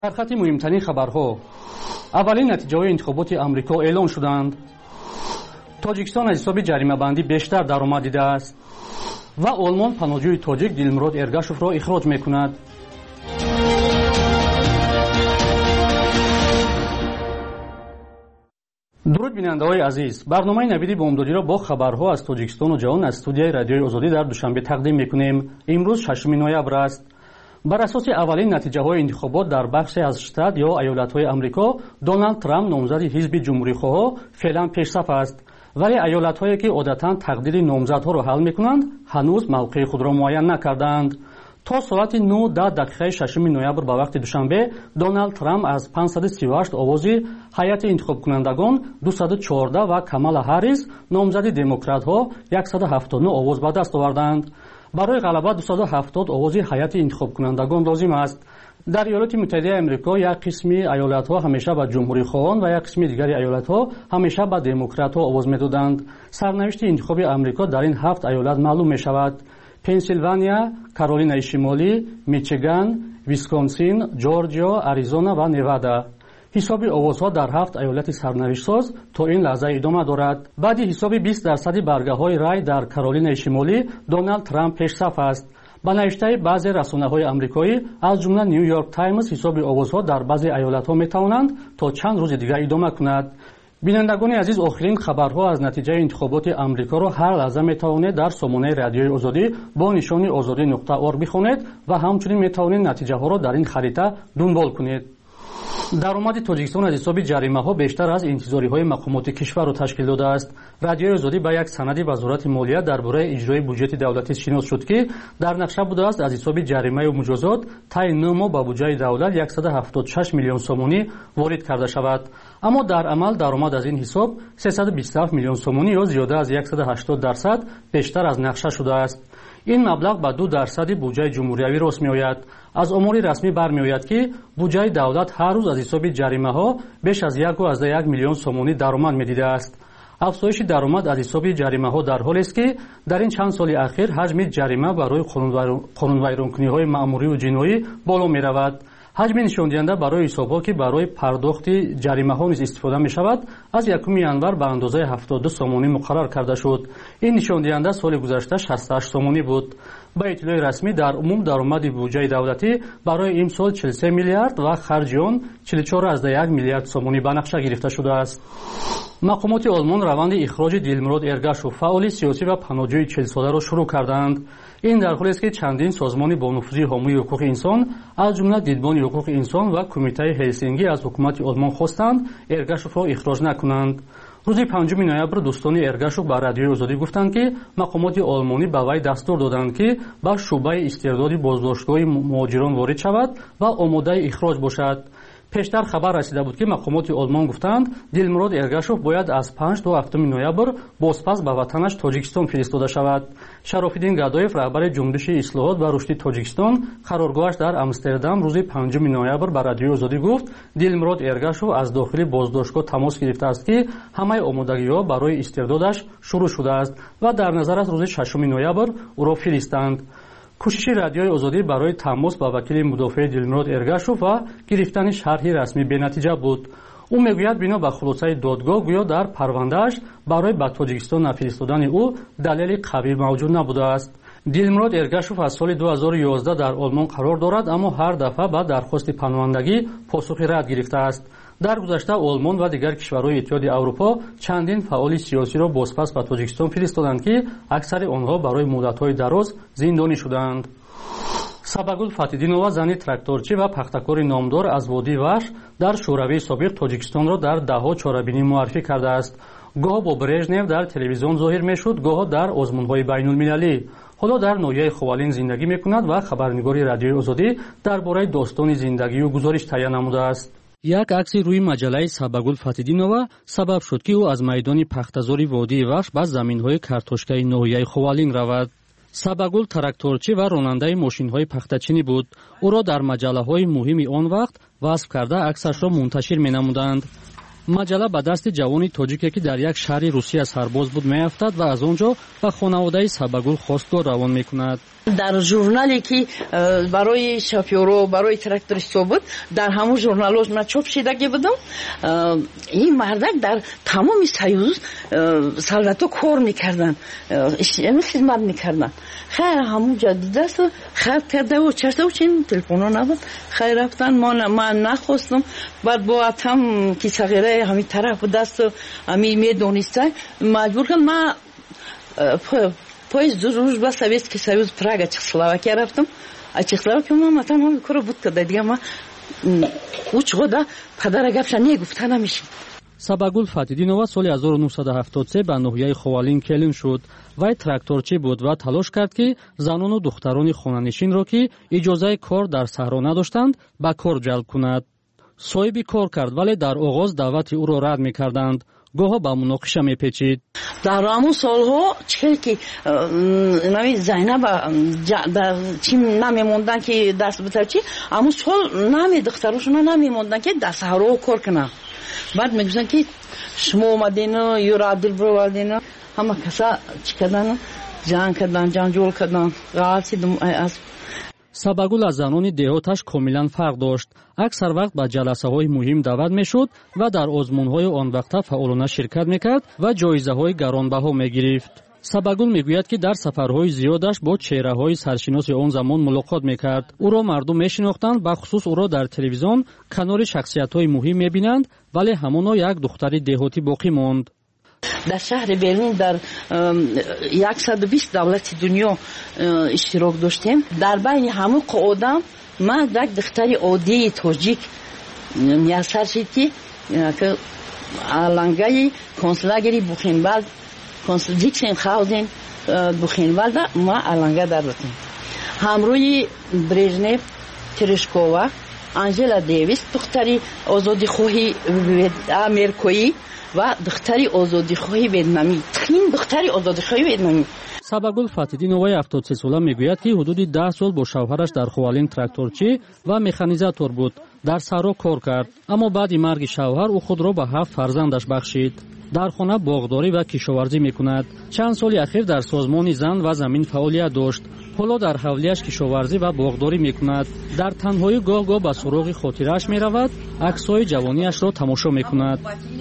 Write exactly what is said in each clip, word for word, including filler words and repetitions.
در خط مهمترین خبرها اولین نتیجه‌های انتخابات آمریکا اعلام شدند. تاجیکستان از حساب جریمه بندی بیشتر درآمد دیده است و آلمان پناهجوی تاجیک دلمراد ارگاشوف را اخراج می‌کند. درود بیننده‌های عزیز، برنامه نوید بامدادی را با خبرها از تاجیکستان و جهان از استودیوی رادیوی آزادی در دوشنبه تقدیم می‌کنیم. امروز ششم نوامبر است. بر اساس اولین نتیجه‌های انتخابات در بخشی از شتات یا ایالت‌های آمریکا، دونالد ترامپ نامزد حزب جمهوری‌خواه فعلا پیشرفت است، ولی ایالت‌هایی که عادتاً تقدیر نامزدها را حل می‌کنند، هنوز موقع خود را معین نکردند. تا ساعت نه دقیقه ششم نوامبر به وقت دوشنبه، دونالد ترامپ از پانصد و سی و هشت آوازی هیئت انتخاب کنندگان دویست و چهارده و کامالا هاریس نامزد دموکرات‌ها صد و هفتاد و نه آواز به دست آوردند. برای غلبه دویست و هفتاد آوازی هیئت انتخاب کنندگان لازم است. در ایالات متحده آمریکا یک قسمی ایالت‌ها همیشه به جمهوری‌خواهان و یک قسم دیگر ایالت‌ها همیشه به دموکرات‌ها آواز می‌دادند. سرنوشت انتخاب آمریکا در این هفت ایالت معلوم می‌شود: پنسیلوانیا، کارولینای شمالی، میچیگان، ویسکونسین، جورجیا، آریزونا و نوادا. حساب آوازها در هفت ایالت سرنوشت‌ساز تا این لحظه ادامه دارد. بعد حساب بیست درصد برگه‌های رای در کارولینای شمالی، دونالد ترامپ پیشرفت است. با نوشته بعضی رسانه‌های آمریکایی از جمله نیویورک تایمز، حساب آوازها در بعضی ایالت‌ها می‌توانند تا چند روز دیگر ادامه کند. بینندگان عزیز، آخرین خبرها از نتیجه انتخابات آمریکا را هر لحظه می‌توانید در سامانه رادیوی آزادی با نشانی آزادی نقطه اورگ بخوانید و همچنین می‌توانید نتیجه‌ها را در این خریطه دنبال کنید. درآمد تاجیکستان از حساب جریمه‌ها بیشتر از انتظاری‌های مقامات کشور را تشکیل داده است. رادیوی آزادی با یک سند وزارت مالیه درباره اجرای بودجه دولتی شناس شد که در نقشه بوده است از حساب جریمه و مجازات طی نه ماه به بودجه دولت صد و هفتاد و شش میلیون سومانی وارد کرده شود، اما در عمل درآمد از این حساب سیصد و بیست و هفت میلیون سومانی یا زیاده از صد و هشتاد درصد بیشتر از نقشه شده است. این مبلغ به دو درصد بودجه جمهوریوی راست می‌آید. از آمار رسمی برمی‌آید که بودجه دولت هر روز از حساب جریمه‌ها بیش از یک و یک میلیون سومانی درآمد می‌دیده است. افزایش درآمد از حساب جریمه‌ها در حالی است که در این چند سال اخیر حجم جریمه برای قانون‌ویرانکنی‌های مأموری و جنایی بالا می‌رود. حجم نشان دهنده برای حساب‌ها که برای پرداخت جریمه‌ها نیز استفاده می‌شود از یکم январ به اندازه هفتاد و دو سومانی مقرر کرده شد. این نشان دهنده سال گذشته شصت و هشت سومانی بود. با اطلاع رسمی در عموم درآمد بودجه دولتی برای امسال چهل و سه میلیارد و خرج آن چهل و چهار ممیز یک میلیارد سومانی به نقشه گرفته شده است. مقامات آلمان روند اخراج دلمراد ارگاشوف، فعال سیاسی و پناهجوی چهل ساله را شروع کردند. این در حالی است که چندین سازمان با نفوذ حامی حقوق انسان از جمله دیدبان حقوق انسان و کمیته هلسینکی از حکومت آلمان خواستند ارگاشوف را اخراج نکنند. روز پنجم نوامبر دوستان ارگاشوف به رادیوی آزادی گفتند که مقامات آلمانی به وی دستور دادند که به شعبه استرداد بازداشتگاه مهاجران وارد شود و آماده اخراج باشد. پیشتر خبر رسیده بود که مقامات آلمان گفتند دلمراد ارگاشوف باید از پنج تا هفتم نوامبر بازپس به وطنش تاجیکستان فرستاده شود. شرافالدین گادویف، رهبر جنبش اصلاحات و رشد تاجیکستان، قرارگاهش در آمستردام روز پنجم نوامبر به رادیوی آزادی گفت دلمراد ارگاشوف از داخل بازداشتگاه تماس گرفته است که همه آمادگی‌ها برای استردادش شروع شده است و در نظر از روز ششم نوامبر او را فرستند. کوشش رادیوی آزادی برای تماس با وکیل مدافع دلمراد ارگاشوف و گرفتن شرح رسمی بی‌نتیجه بود. او میگوید بنا به خلاصه دادگاه گویا در پروندهش برای به تاجیکستان نفرستادن او دلیل قوی موجود نبوده است. دلمراد ارگاشوف از سال دو هزار و یازده در آلمان قرار دارد، اما هر دفعه به درخواست پناهندگی پاسخ رد گرفته است. در گذشته آلمان و دیگر کشورهای اتحاد اروپا چندین فعال سیاسی را بازپس به تاجیکستان فرستادند که اکثر آنها برای مدت‌های دراز زندانی شدند. سباگул фатидинова، زن تراکتورچی و پختکار نامدار از وادی وحش در شوروی سابق، تاجیکستان را در دهها چاره‌بینی معرفی کرده است. گاه با برژنف در تلویزیون ظاهر می‌شد، گاه در آزمون‌های بین‌المللی. حالا در ناحیه خوالین زندگی می‌کند و خبرنگار رادیوی آزادی درباره داستان زندگی و گزارش تهیه نموده است. یک عکس روی مجله سباگул фатидинова سبب شد که او از میدان پختزاری وادی وحش به زمین‌های کارتوشکای ناحیه خوالین رود. سباگул تراکتورچی و راننده ماشین‌های پختچینی بود. او را در مجله‌های مهم آن وقت وصف کرده عکسش را منتشر می‌نمودند. مجله به دست جوانی تاجیکی که در یک شهر روسیه سرباز بود می‌افتد و از آنجا به خانواده سباگул خواستگار روان می‌کند. در ژورنالی که برای شافیورو برای تراکتوریستو بود در همون ژورنالوش من چاپ شده بودم. این مردک در تمام سیوز سالاتو کار میکردن، یعنی خدمت میکردن. خیر همون جدید است خرد کرده و چرته و چین تلفن نبود. خیر رفتن ما من نخواستم. بعد با اتم که صغیره همین طرف دست همین میدونسته مجبور کردم من поезд روز با Советский Союз Прага Чехословакия رفتم. از چخسلواکیا ما مثلا همین کارو بود کرده دیگه ما اوچ года پدر گپش نگفته نمیشه. Сабагул Фатидинова соли ҳазору нуҳсаду ҳафтоду се ба ноҳияи Ховалин келин шуд. Вай тракторчӣ буд ва талош кард ки занону духтарони хонанишинро ки иҷозаи кор дар саҳро надоштанд ба кор ҷалб кунад. соҳиби кор кард вале дар оғоз даъвати ӯро рад мекарданд. гоҳо ба муноқиша мепечид. дар ҳамун солҳо чӣ ки нави Зайнаба дар чӣ намемондан ки даст битавчи ҳамун сол нами духтарушона намемондан ки дар саҳро кор кунанд. баъд мегӯштанд ки шумо омадину юрадил бировардину ҳама каса чӣ кардан ҷанг кардан ҷанҷол кардан ғалсидум аз Сабагул аз занони деҳоташ комилан фарқ дошт. аксар вақт ба ҷаласаҳои муҳим даъват мешуд ва дар озмунҳои он вақта фаъолона ширкат мекард ва ҷоизаҳои гаронбаҳо мегирифт. Сабагул мегӯяд ки дар сафарҳои зиёдаш бо чеҳраҳои саршиноси он замон мулоқот мекард. ӯро мардум мешинохтанд, бахусус ӯро дар телевизион канори шахсиятҳои муҳим мебинанд, вале ҳамоно як духтари деҳотӣ боқӣ монд. در شهر برلین در صد و بیست دولت دنیا اشتراک داشتیم. در بین همه قاعدم من یک دختر عادی تاجیک میسر شد که علنگای کنسولگری بوخنوالد کنسول دیکسن خاودن بوخنوالد ما علنگا داشتیم. همروی برژنف ترشکووا آنژلا دیویس دختری آزادی خواهی آمریکایی و دختری آزادی خواهی ویتنامی. این دختری آزادی خواهی ویتنامی. Сабагул Фатидиноваи ҳафтоду се сола мегӯяд ки ҳудуди даҳ сол бо шавҳараш дар Ховалин тракторчӣ ва механизатор буд. дар саҳро кор кард, аммо баъди марги шавҳар ӯ худро ба ҳафт фарзандаш бахшид. дар хона боғдорӣ ва кишоварзӣ мекунад. чанд соли ахир дар созмони зан ва замин фаъолият дошт. ҳоло дар ҳавлияш кишоварзӣ ва боғдорӣ мекунад. дар танҳоӣ гоҳ-гоҳ ба суроғи хотирааш меравад, аксҳои ҷавониашро тамошо мекунад.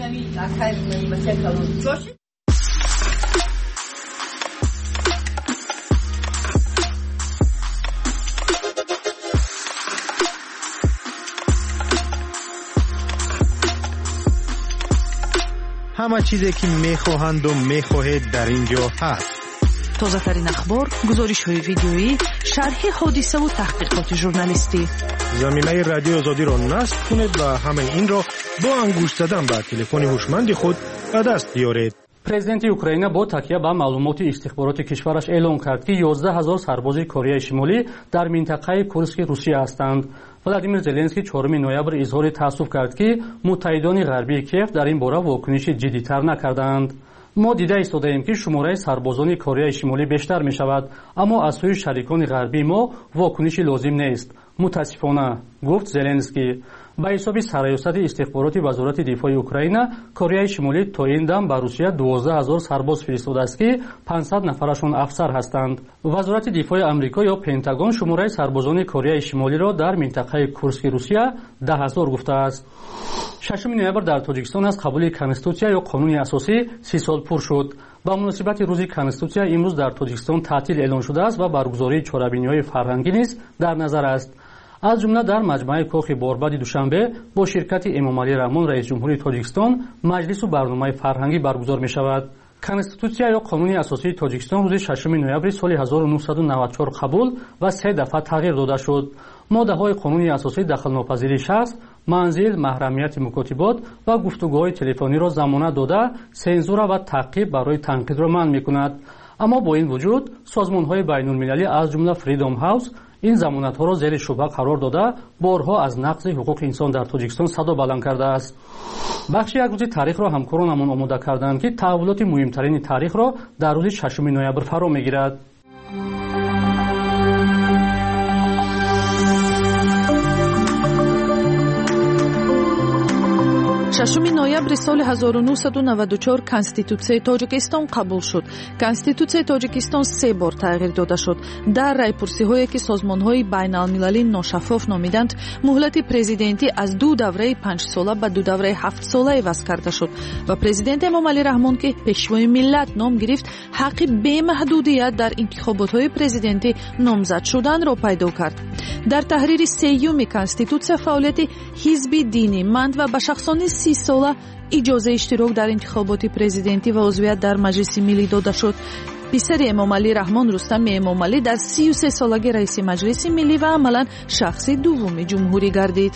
همه چیزی که میخواهند و میخواهید در اینجا هست. تازه ترین اخبار، گزارش های ویدیویی، شرح حادثه و تحقیقات ژورنالیستی. زمینه رادیو آزادی را نصب کنید و همه این را با انگشت زدن به تلفن هوشمند خود به دست بیارید. президенти Украина бо такя ба маълумоти истихбороти кишвараш эълон кард ки ёздаҳ ҳазор сарбози Кореяи Шимолӣ дар минтақаи Курски Русия ҳастанд. Владимир Зеленский чоруми ноябр изҳори таассуф кард ки муттаҳидони ғарбии Киев дар ин бора вокуниши ҷиддитар накарданд. мо дида истодаем ки шумораи сарбозони Кореяи Шимолӣ бештар мешавад, аммо аз сӯи шарикони ғарбии мо вокуниши лозим нест. мутаассифона, гуфт Зеленский. ба ҳисоби сарёсати истихбороти вазорати дифои Украина, Кореяи Шимолӣ то ин дам ба Русия дувоздаҳ ҳазор сарбоз фиристодааст ки пансад нафарашон афсар ҳастанд. вазорати дифои Амрико ё Пентагон шумораи сарбозони Кореяи Шимолиро дар минтақаи Курски Русия даҳ ҳазор гуфтааст. шашуми ноябр дар Тоҷикистон аз қабули конститутсия ё қонуни асосӣ си сол пур шуд. ба муносибати рӯзи конститутсия имрӯз дар Тоҷикистон таътил эълон шудааст ва баргузории чорабиниҳои фарҳангӣ низ дар назар аст. аз ҷумла дар маҷмӯаи кохи Борбади Душанбе бо ширкати Эмомалӣ Раҳмон раисҷумҳури Тоҷикистон маҷлису барномаи фарҳангӣ баргузор мешавад. конститутсия ё қонуни асосии Тоҷикистон рӯзи шашуми ноябри соли ҳазору нуҳсаду навад و чор қабул ва се дафъа тағйир дода шуд. моддаҳои қонуни асосӣ дахлнопазирии шахс, манзил, маҳрамияти мукотибот ва гуфтугӯҳои телефониро замонат дода, сензура ва таъқиб барои танқидро манъ мекунад. аммо бо ин вуҷуд созмонҳои байнулмилалӣ аз ҷумла Freedom House ин замонатҳоро зери шубҳа қарор дода, борҳо аз нақзи ҳуқуқи инсон дар Тоҷикистон садо баланд кардааст. бахши як рӯзи таърихро ҳамкоронамон омода карданд ки таҳввулоти муҳимтарини таърихро дар рӯзи шашуми ноябр фаро мегирад. ششم نوامبر سال هزار و نهصد و نود و چهار کنستیتوسیای تاجیکستان قبول شد. کنستیتوسیای تاجیکستان سه بار تغییر داده شد. در رایپرسی‌هایی که سازمان‌های بین‌المللی ناشفاف نامیدند، مهلت پرزیدنتی از دو دوره پنج ساله به دو دوره هفت ساله عوض کرده شد و پرزیدنت امامعلی رحمان که پیشوای ملت نام گرفت، حق بی‌محدودیت در انتخابات‌های پرزیدنتی نامزد شدن را پیدا کرد. در تحریر سیوم کنستیتوسیا فعالیت حزب دینی مند و به شخصان سی ساله اجازه اشتراک در انتخابات پرزیدنتی و عضویت در مجلس ملی داده شد. پسر امامعلی رحمان رستم امامعلی در سی و سه سالگی رئیس مجلس ملی و عملاً شخص دوم جمهوری گردید.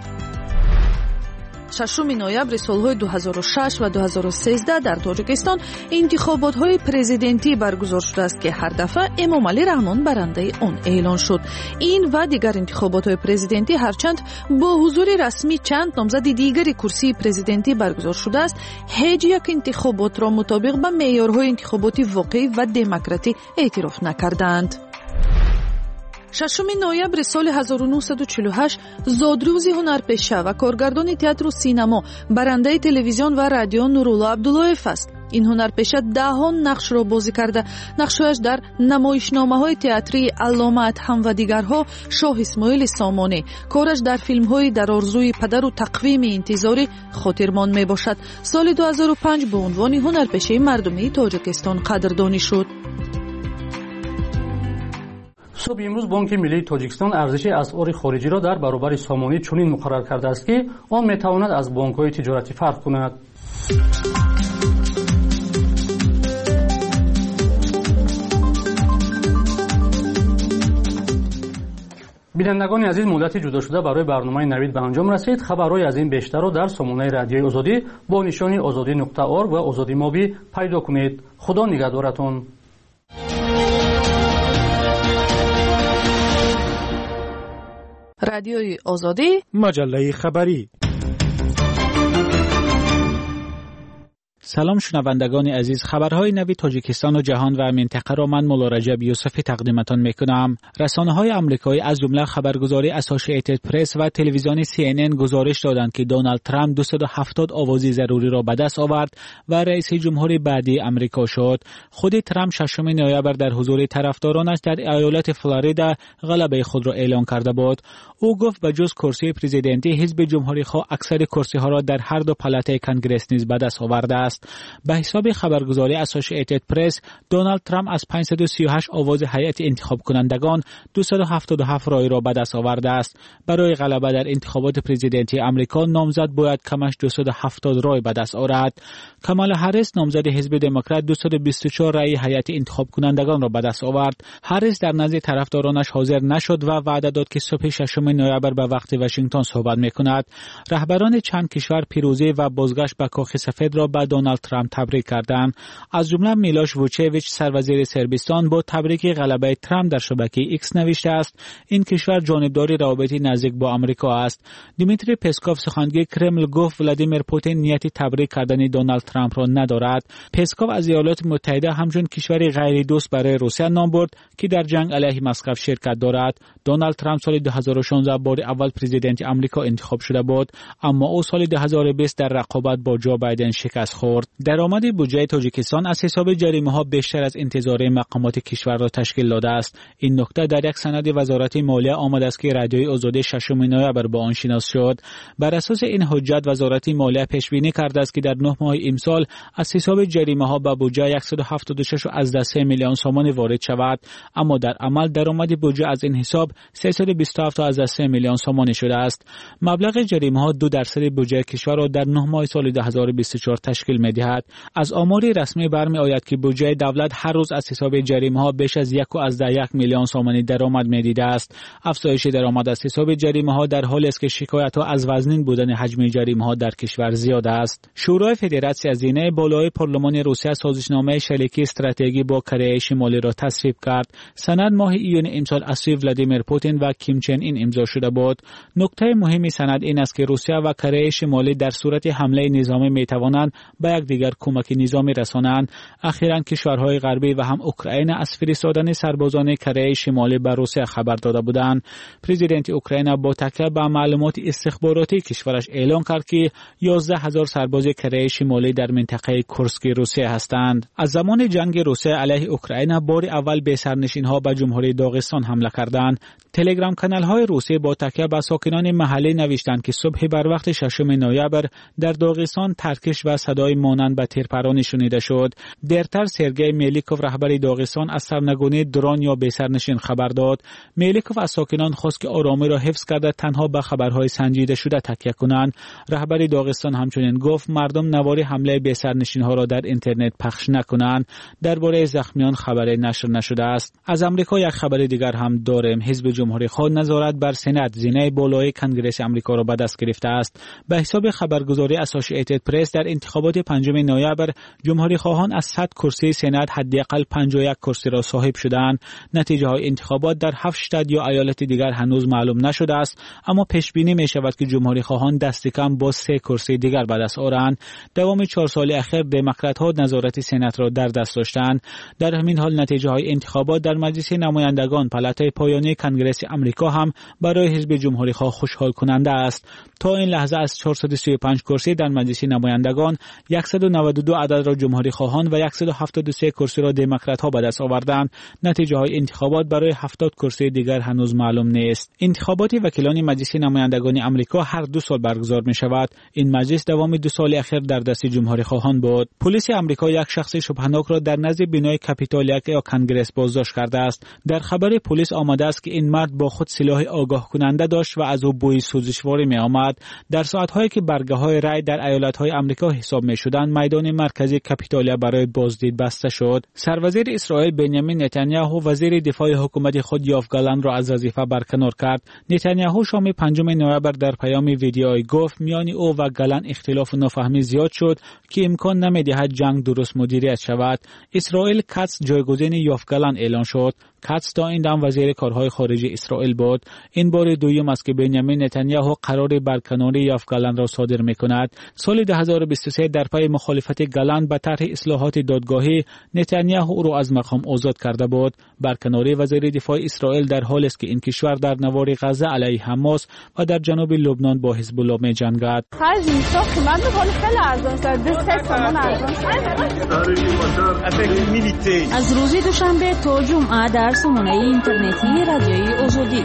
ششم نوامبر سالهای دو هزار و شش و دو هزار و سیزده در تاجیکستان انتخابات‌های پرزیدنتی برگزار شده است که هر دفعه امامعلی رحمان برنده آن اعلان شد. این و دیگر انتخابات‌های پرزیدنتی هرچند با حضور رسمی چند نامزد دیگر کرسی پرزیدنتی برگزار شده است، هیچ یک انتخابات را مطابق با معیارهای انتخاباتی واقعی و دموکراتی اعتراف نکردند. ششم نوامبر سال هزار و نهصد و چهل و هشت زادروز هنرپیشه و کارگردان تئاتر و سینما، برنده تلویزیون و رادیو نورالله عبداللهیف است. این هنرپیشه دهان نقش را بازی کرده. نقشش در نمایشنامه‌های تئاتری علامه ادهم و دیگرها، شاه اسماعیل سامانی. کارش در فیلم‌های در آرزوی پدر و تقویم انتظاری خاطرمان میباشد. سال دو هزار و پنج به عنوان هنرپیشه مردمی تاجیکستان قدردانی شد. صبح امروز بانک ملی تاجیکستان ارزش اسعار خارجی را در برابر سامانی چنین مقرر کرده است که آن میتواند از بانک‌های تجارتی فرق کند. بینندگان عزیز، مدت جدا شده برای برنامه نوید به انجام رسید. خبرهای از این بیشتر را در سامانه رادیوی آزادی با نشانی آزادی نقطه آر و آزادی مابی پیدا کنید. خدا نگهدارتون. رادیوی آزادی، مجله خبری. سلام شنوندگان عزیز، خبرهای نوی تاجیکستان و جهان و منطقه را من مولا رجب یوسفی تقدیمتان میکنم. رسانه‌های آمریکایی از جمله خبرگزاری اسوسییتد پرس و تلویزیون سی ان ان گزارش دادند که دونالد ترامپ دویست و هفتاد آواز ضروری را به دست آورد و رئیس جمهور بعدی آمریکا شد. خود ترامپ ششم نوامبر در حضور طرفدارانش در ایالت فلوریدا غلبه خود را اعلام کرده بود. او گفت به جز کرسی پرزیدنتی، حزب جمهوری‌خواه اکثر کرسی‌ها را در هر دو پالات کنگرس نیز به دست آورده است. به حساب خبرگزاری اسوسییتد پرس، دونالد ترامپ از پانصد و سی و هشت آواز هیئت انتخاب کنندگان دویست و هفتاد و هفت رای را به دست آورده است. برای غلبه در انتخابات پرزیدنتی آمریکا، نامزد باید کمش دویست و هفتاد رای به دست آورد. کامالا هریس، نامزد حزب دموکرات، دویست و بیست و چهار رای هیئت انتخاب کنندگان را به دست آورد. هریس در نزد طرفدارانش حاضر نشد و وعده داد که صبح ششم نوامبر به وقت واشنگتن صحبت می‌کند. رهبران چند کشور پیروزی و بازگشت به کاخ سفید را به دونالد ترامپ تبریک کردند. از جمله میلوش ووچیویچ، سروزیر سربستان، با تبریک غلبه ترامپ در شبکه ایکس نوشته است این کشور جانبدار روابط نزدیک با آمریکا است. دیمیتری پسکوف، سخنگوی کرمل، گفت ولادیمیر پوتین نیت تبریک کردن دونالد ترامپ را ندارد. پسکوف از ایالات متحده همچون کشوری غیر دوست برای روسیه نام برد که در جنگ علیه مسکو شرکت دارد. دونالد ترامپ سال دو هزار و شانزده بار اول پرزیدنت آمریکا انتخاب شده بود، اما او سال دو هزار و بیست در رقابت با جو بایدن شکست خورد. درآمد بودجه تاجیکستان از حساب جریمه‌ها بیشتر از انتظار مقامات کشور را تشکیل داده است. این نکته در یک سند وزارت مالیه آمده است که رادیوی آزادی ششم نوامبر با آن شناس شد. بر اساس این حجت وزارت مالیه پیش بینی کرده است که در نه ماه امسال از حساب جریمه‌ها به بودجه صد و هفتاد و شش و سه میلیون سوم وارد شود، اما در عمل درآمد بودجه از این حساب سیصد و بیست و هفت و سه میلیون سوم شده است. مبلغ جریمه‌ها دو درصد بودجه کشور را در نه ماه سال دو هزار و بیست و چهار تشکیل می‌دهد. از آمار رسمی برمی آید که بودجه دولت هر روز از حساب جریمه‌ها بیش از یک و یک میلیون سوم درآمد می‌دیده است. افزایش درآمد از حساب جریمه‌ها در حالی است که شکایت‌ها از وزنین بودن حجم جریمه‌ها در کشور زیاد است. شورای فدراسیون هزینه بالای پارلمان روسیه سازشنامه شریکی استراتژی با کره شمالی را تصویب کرد. سند ماه ایون امسال از سوی ولادیمیر پوتین و کیم چن این امضا شده بود. نکته مهمی سند این است که روسیه و کره شمالی در صورت حمله نظامی می‌توانند به یک دیگر کمک نظامی رسانند. اخیراً کشورهای غربی و هم اوکراین از فرستادن سربازان کره شمالی به روسیه خبر داده بودند. پرزیدنت اوکراین با تکیه به معلومات استخباراتی کشورش اعلام کرد که یازده هزار سرباز کره شمالی در منطقه کورسک روسیه هستند. از زمان جنگ روسیه علیه اوکراین بار اول به سرنشین‌ها به جمهوری داغستان حمله کردند. تلگرام کانال‌های روسیه با تکیه به ساکنان محلی نوشتند که صبح بر وقت ششم نوامبر در داغستان ترکش و صدای مانند به تیرپرانی شنیده شد. دیرتر سرگئی میلیکوف رهبر داغستان از سرنگونی درون یا به سرنشین خبر داد. میلیکوف از ساکنان خواست که آرامی را حفظ کرده تنها به خبرهای سنجیده شده تکیه کنند. رهبر داغستان همچنین گفت مردم نوار حمله به سرنشین‌ها را در اینترنت پخش نکنند. درباره زخمیان خبری نشر نشده است. از آمریکا یک خبر دیگر هم داریم. حزب جمهوری خواه نظارت بر سنات زینه بالای کنگره آمریکا را به دست گرفته است. به حساب خبرگزاری اسوسییتد پرس در انتخابات پنجم نوامبر جمهوری خواهان از صد کرسی سنات حداقل پنجاه و یک کرسی را صاحب شدند. نتیجه های انتخابات در هفت شتات یا ایالت دیگر هنوز معلوم نشده است، اما پیش بینی می شود که جمهوری خواهان دست کم با سه کرسی دیگر به دست آورند. دوام چهار سال اخیر دموکرات ها نظارت سنات را در دست داشتند. در همین حال نتیجه های انتخابات در مجلس نمایندگان پالاتای پایانی کنگره آمریکا هم برای حزب جمهوری خواه خوشحال کننده است. تا این لحظه از چهارصد و سی و پنج کرسی در مجلس نمایندگان صد و نود و دو عدد را جمهوری خواهان و صد و هفتاد و سه کرسی را دموکرات ها به دست آوردند. نتیجه های انتخابات برای هفتاد کرسی دیگر هنوز معلوم نیست. انتخابات وکیلان مجلس نمایندگان آمریکا هر دو سال برگزار می شود. این مجلس دوام دو سال اخیر در دست جمهوری خواهان بود. پلیس آمریکا یک شخص شبهه‌ناک را در نزد بینای کاپیتول یک یا کنگره بازداشت کرده است. در خبر پلیس آمده است که این مرد با خود سلاح آگاه کننده داشت و از او بوی سوزشواری می آمد. در ساعت‌هایی که برگه‌های رای در ایالت‌های آمریکا حساب می‌شدند، میدان مرکزی کاپیتولیا برای بازدید بسته شد. سروزیر اسرائیل بنیامین نتانیاهو وزیر دفاع حکومت خود یوآف گالند را از وظیفه برکنار کرد. نتانیاهو شام پنجم نوامبر در پیام ویدیویی گفت میان او و گالند اختلاف و نفهمی زیاد شد که امکان نمی‌دهد جنگ درست مدیریت شود. اسرائیل کاتس جایگزین یوآف گالند اعلان شد. کاتس تا این دم وزیر کارهای خارجی اسرائیل بود. این بار دوم است که بنیامین نتانیاهو قرار برکناری یوآف گالند را صادر می‌کند. سال دو هزار و بیست و سه در پی مخالفت گالند به طرح اصلاحات دادگاهی، نتانیاهو او را از مقام آزاد کرده بود. برکناری وزیر دفاع اسرائیل در حالی است که این کشور در نوار غزه علیه حماس و در جنوب لبنان با حزب الله می‌جنگد. از روز دوشنبه تا جمعه در رسانه‌های اینترنتی رادیوی آزادی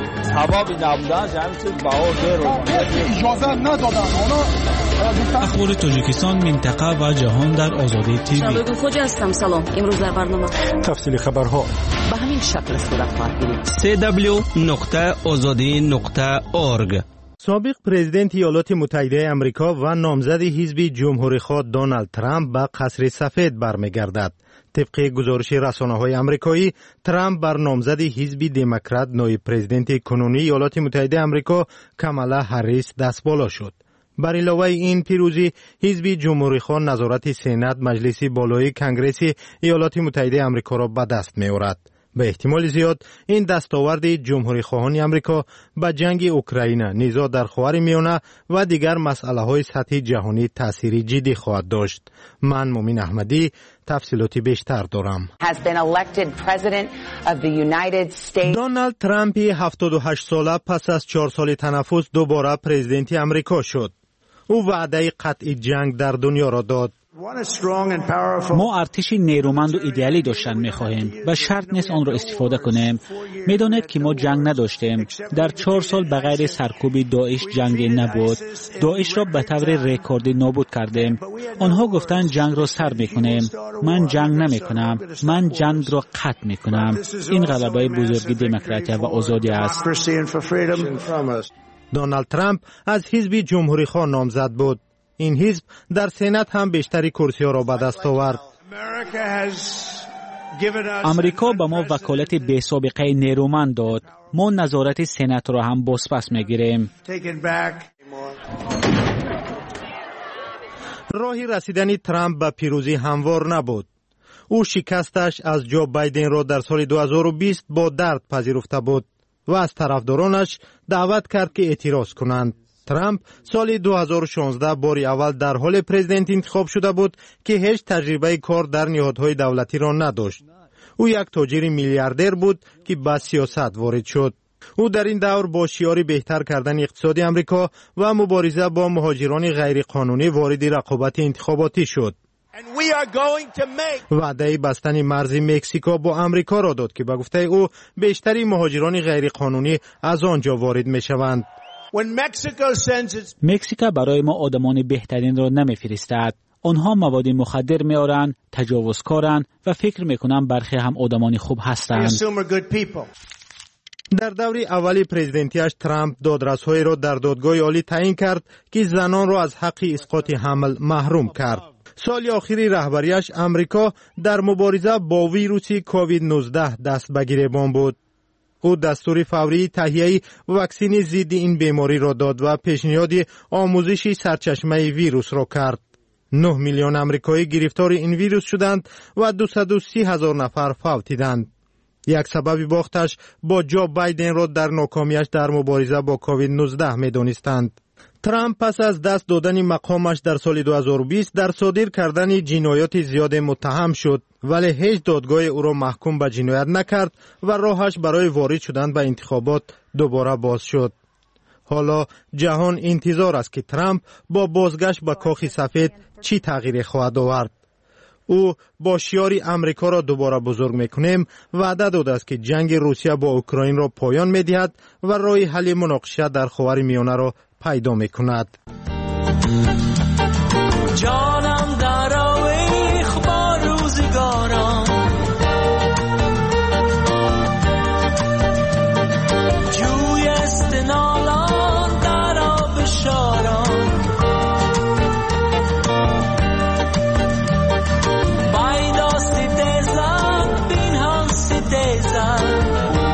اخبار تاجیکستان، منطقه و جهان در آزادی تیوی. شبکه خوجا هستم. سلام. امروز در برنامه تفصیل خبرها به همین شکل صورت خواهد گرفت. دبلیو دبلیو دبلیو نقطه آزادی نقطه اورگ. سابق پرزیدنت ایالات متحده آمریکا و نامزد حزب جمهوری‌خواه دونالد ترامپ به قصر سفید برمیگردد. طبق گزارش رسانه‌های آمریکایی، ترامپ بر نامزد حزب دموکرات نایب پرزیدنت کنونی ایالات متحده آمریکا کامالا هریس دستبالا شد. بر علاوه این پیروزی، حزب جمهوری‌خواه نظارت سنات مجلس بالای کنگره ایالات متحده آمریکا را به دست می‌آورد. به احتمال زیاد این دستاورد جمهوری خواهان آمریکا به جنگ اوکراین، نزاع در خاورمیانه و دیگر مسائل سطحی جهانی تأثیر جدی خواهد داشت. من مومن احمدی تفصیلات بیشتر دارم. دونالد ترامپ هفتاد و هشت ساله پس از چهار سال تنفس دوباره پرزیدنت آمریکا شد. او وعده قطع جنگ در دنیا را داد. ما ارتشی نیرومند و ایدئالی داشتن می‌خواهیم و شرط نیست آن را استفاده کنیم. می‌دانید که ما جنگ نداشتیم. در چهار سال بغیر سرکوب داعش جنگی نبود. داعش را به طور رکوردی نابود کردیم. آنها گفتند جنگ را سر می‌کنیم. من جنگ نمی‌کنم. من جنگ را قطع می‌کنم. این غلبه بزرگ دموکراسی و آزادی است. دونالد ترامپ از حزب جمهوری‌خواه نامزد بود. این حزب در سنات هم بیشتری کرسی‌ها را به دست آورد. امریکا به ما وکالت بی سابقه نیرومند داد. ما نظارت سنات را هم بازپس می‌گیریم. راهی رسیدن ترامپ به پیروزی هموار نبود. او شکستش از جو بایدن را در سال دو هزار و بیست با درد پذیرفته بود و از طرفدارانش دعوت کرد که اعتراض کنند. ترامپ سال دو هزار و شانزده باری اول در حال پرزیدنت انتخاب شده بود که هیچ تجربه کار در نهادهای دولتی را نداشت. او یک تاجر میلیاردر بود که به سیاست وارد شد. او در این دور با شعار بهتر کردن اقتصاد امریکا و مبارزه با مهاجران غیرقانونی وارد رقابت انتخاباتی شد. وعده بستن مرز مکزیکو با امریکا را داد که به گفته او بیشتری مهاجران غیرقانونی از آنجا وارد می شوند. مکزیکا برای ما آدمان بهترین را نمیفرستد. آنها مواد مخدر میارن، تجاوزکارن و فکر میکنن برخی هم آدمان خوب هستند. در دور اولی پرزیدنتیش ترامپ دادرس‌هایی را در دادگاه عالی تعیین کرد که زنان را از حق اسقاط حمل محروم کرد. سال آخری رهبریش امریکا در مبارزه با ویروس کووید نوزده دست به گریبان بود. او دستور فوری تهیه واکسن ضد این بیماری را داد و پیشنهاد آموزش سرچشمه ویروس را کرد. نه میلیون امریکایی گرفتار این ویروس شدند و دویست و سی هزار نفر فوت دیدند. یک سبب باختش با جو بایدن را در ناکامیش در مبارزه با کووید نوزده می دانستند. ترامپ پس از دست دادن مقامش در سال دو هزار و بیست در صادر کردن جنایات زیاد متهم شد، ولی هیچ دادگاه او را محکوم به جنایت نکرد و راهش برای وارد شدن به انتخابات دوباره باز شد. حالا جهان انتظار است که ترامپ با بازگشت به کاخ سفید چی تغییر خواهد آورد. او با شعار امریکا را دوباره بزرگ میکنیم وعده داده است که جنگ روسیه با اوکراین را پایان میدهد و راه حل مناقشه در خاورمیانه را پیدا میکند. جانم در آویخ با روزگارم، جوی استنالان در آب شارم، بایداستی دیزن بین هستی دیزن،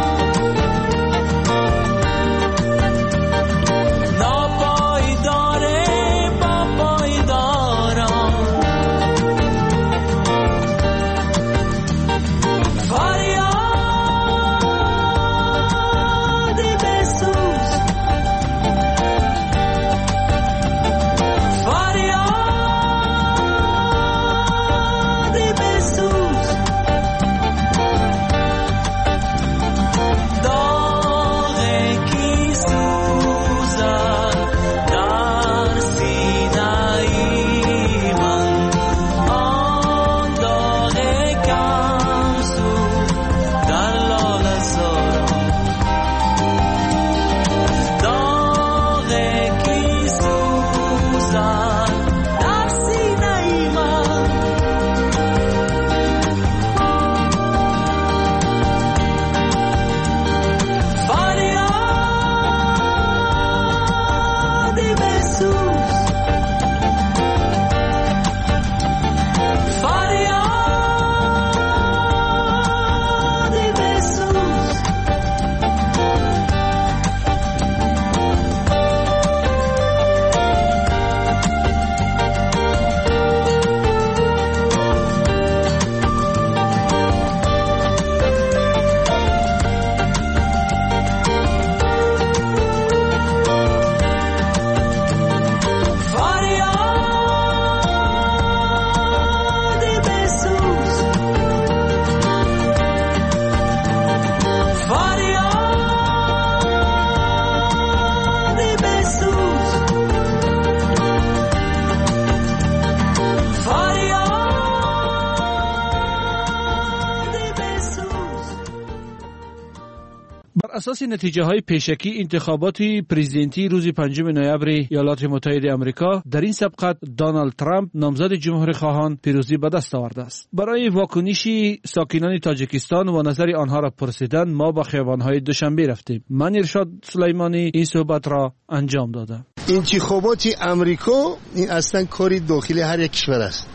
اساس نتیجه های پیشکی انتخابات پرزیدنتی روز پنجم نوامبر ایالات متحده آمریکا در این سبقت دونالد ترامپ نامزد جمهوری خواهان پیروزی به دست آورده است. برای واکنش ساکنان تاجیکستان و نظر آنها را پرسیدن ما به خیابان‌های دوشنبه رفتیم. من ارشاد سلیمانی این صحبت را انجام دادم. انتخابات آمریکا این اصلا کاری داخلی هر یک کشور است.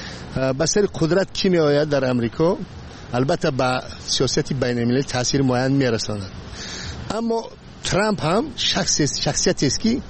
به سر قدرت کی می آید در آمریکا البته با سیاست بین المللی تاثیر معین می رساند. اما ترامپ هم شخص شخصیتی است که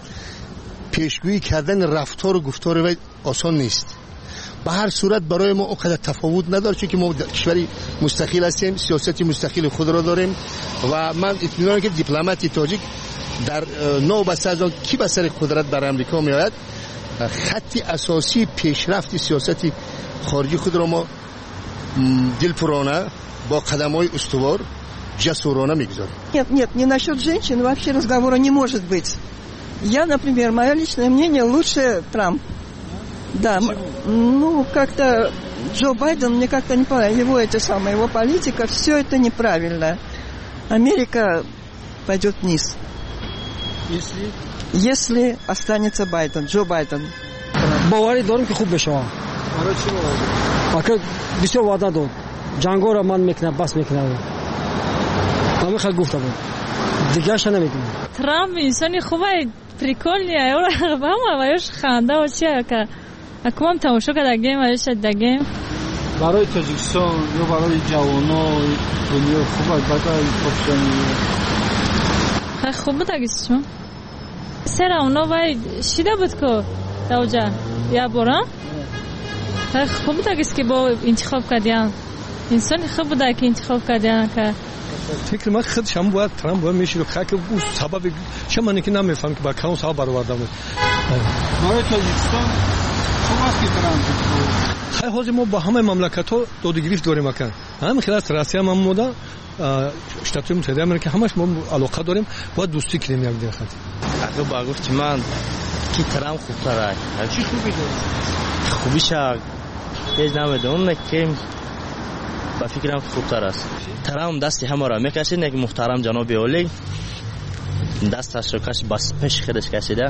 پیشگویی کردن رفتار و گفتار وی آسان نیست. به هر صورت برای ما اونقدر تفاوت نداره چون که ما کشوری مستقل هستیم، سیاست مستقل خود را داریم و من اطمینان که دیپلمات تاجیک در نو بسته از آن کی به سر قدرت بر امریکا می آید، خط اساسی پیشرفت سیاست خارجی خود را ما دلپرانه با قدم‌های استوار جسورانه می‌گذاریم. Нет, нет, не насчет женщин вообще разговора не может быть. Я, например, мое личное мнение, лучше Трамп. Да, ну как-то Джо Байден, мне как-то не понравилось, его эти самые, его политика, все это неправильно. Америка пойдет вниз. Если? Если останется Байден, Джо Байден. باوری دارم که خوب بشه. برای چی باوری؟ آخه بسیار وعده داد. جنگا را من میکنم، بس میکنم. همه خیلی گفته بود. دیگه اش نمیگم. ترامپ انسانی خوبه، پریکولیه. اول هم وایش خنده و چیه که اکوام تماشا کردیم وایش دگیم. برای تاجیکستان یا برای جوانان دنیا خوبه، برای پاکستان. خیلی خوبه تاجیکستان. سر اونا وای شیده بود که دوجا یا برام. خیلی خوبه تاجیکست که با انتخاب کردیم. انسانی خوب بوده که انتخاب کردیم که فکر من خودش هم باید ترامپ باید میشه که که اون سبب چه من که نمیفهم که با کدوم سبب برآورده بود. برای تاجیکستان خوب است که ترامپ خیلی حاضر ما با همه مملکت‌ها دو گرفت داریم مکان. همین خلاص روسیه هم مودا شتات متحده آمریکا همش ما علاقه داریم با دوستی کنیم یک دیگه خاطر. اگه با گفت من کی ترامپ خوب تره. چی خوبی داره؟ خوبیش هیچ نمیدونم که با فکرم خوبتر است. ترامپ دستی همه را میکشید، یک محترم جناب اولی دستش رو کش بس پیش خودش کشیده.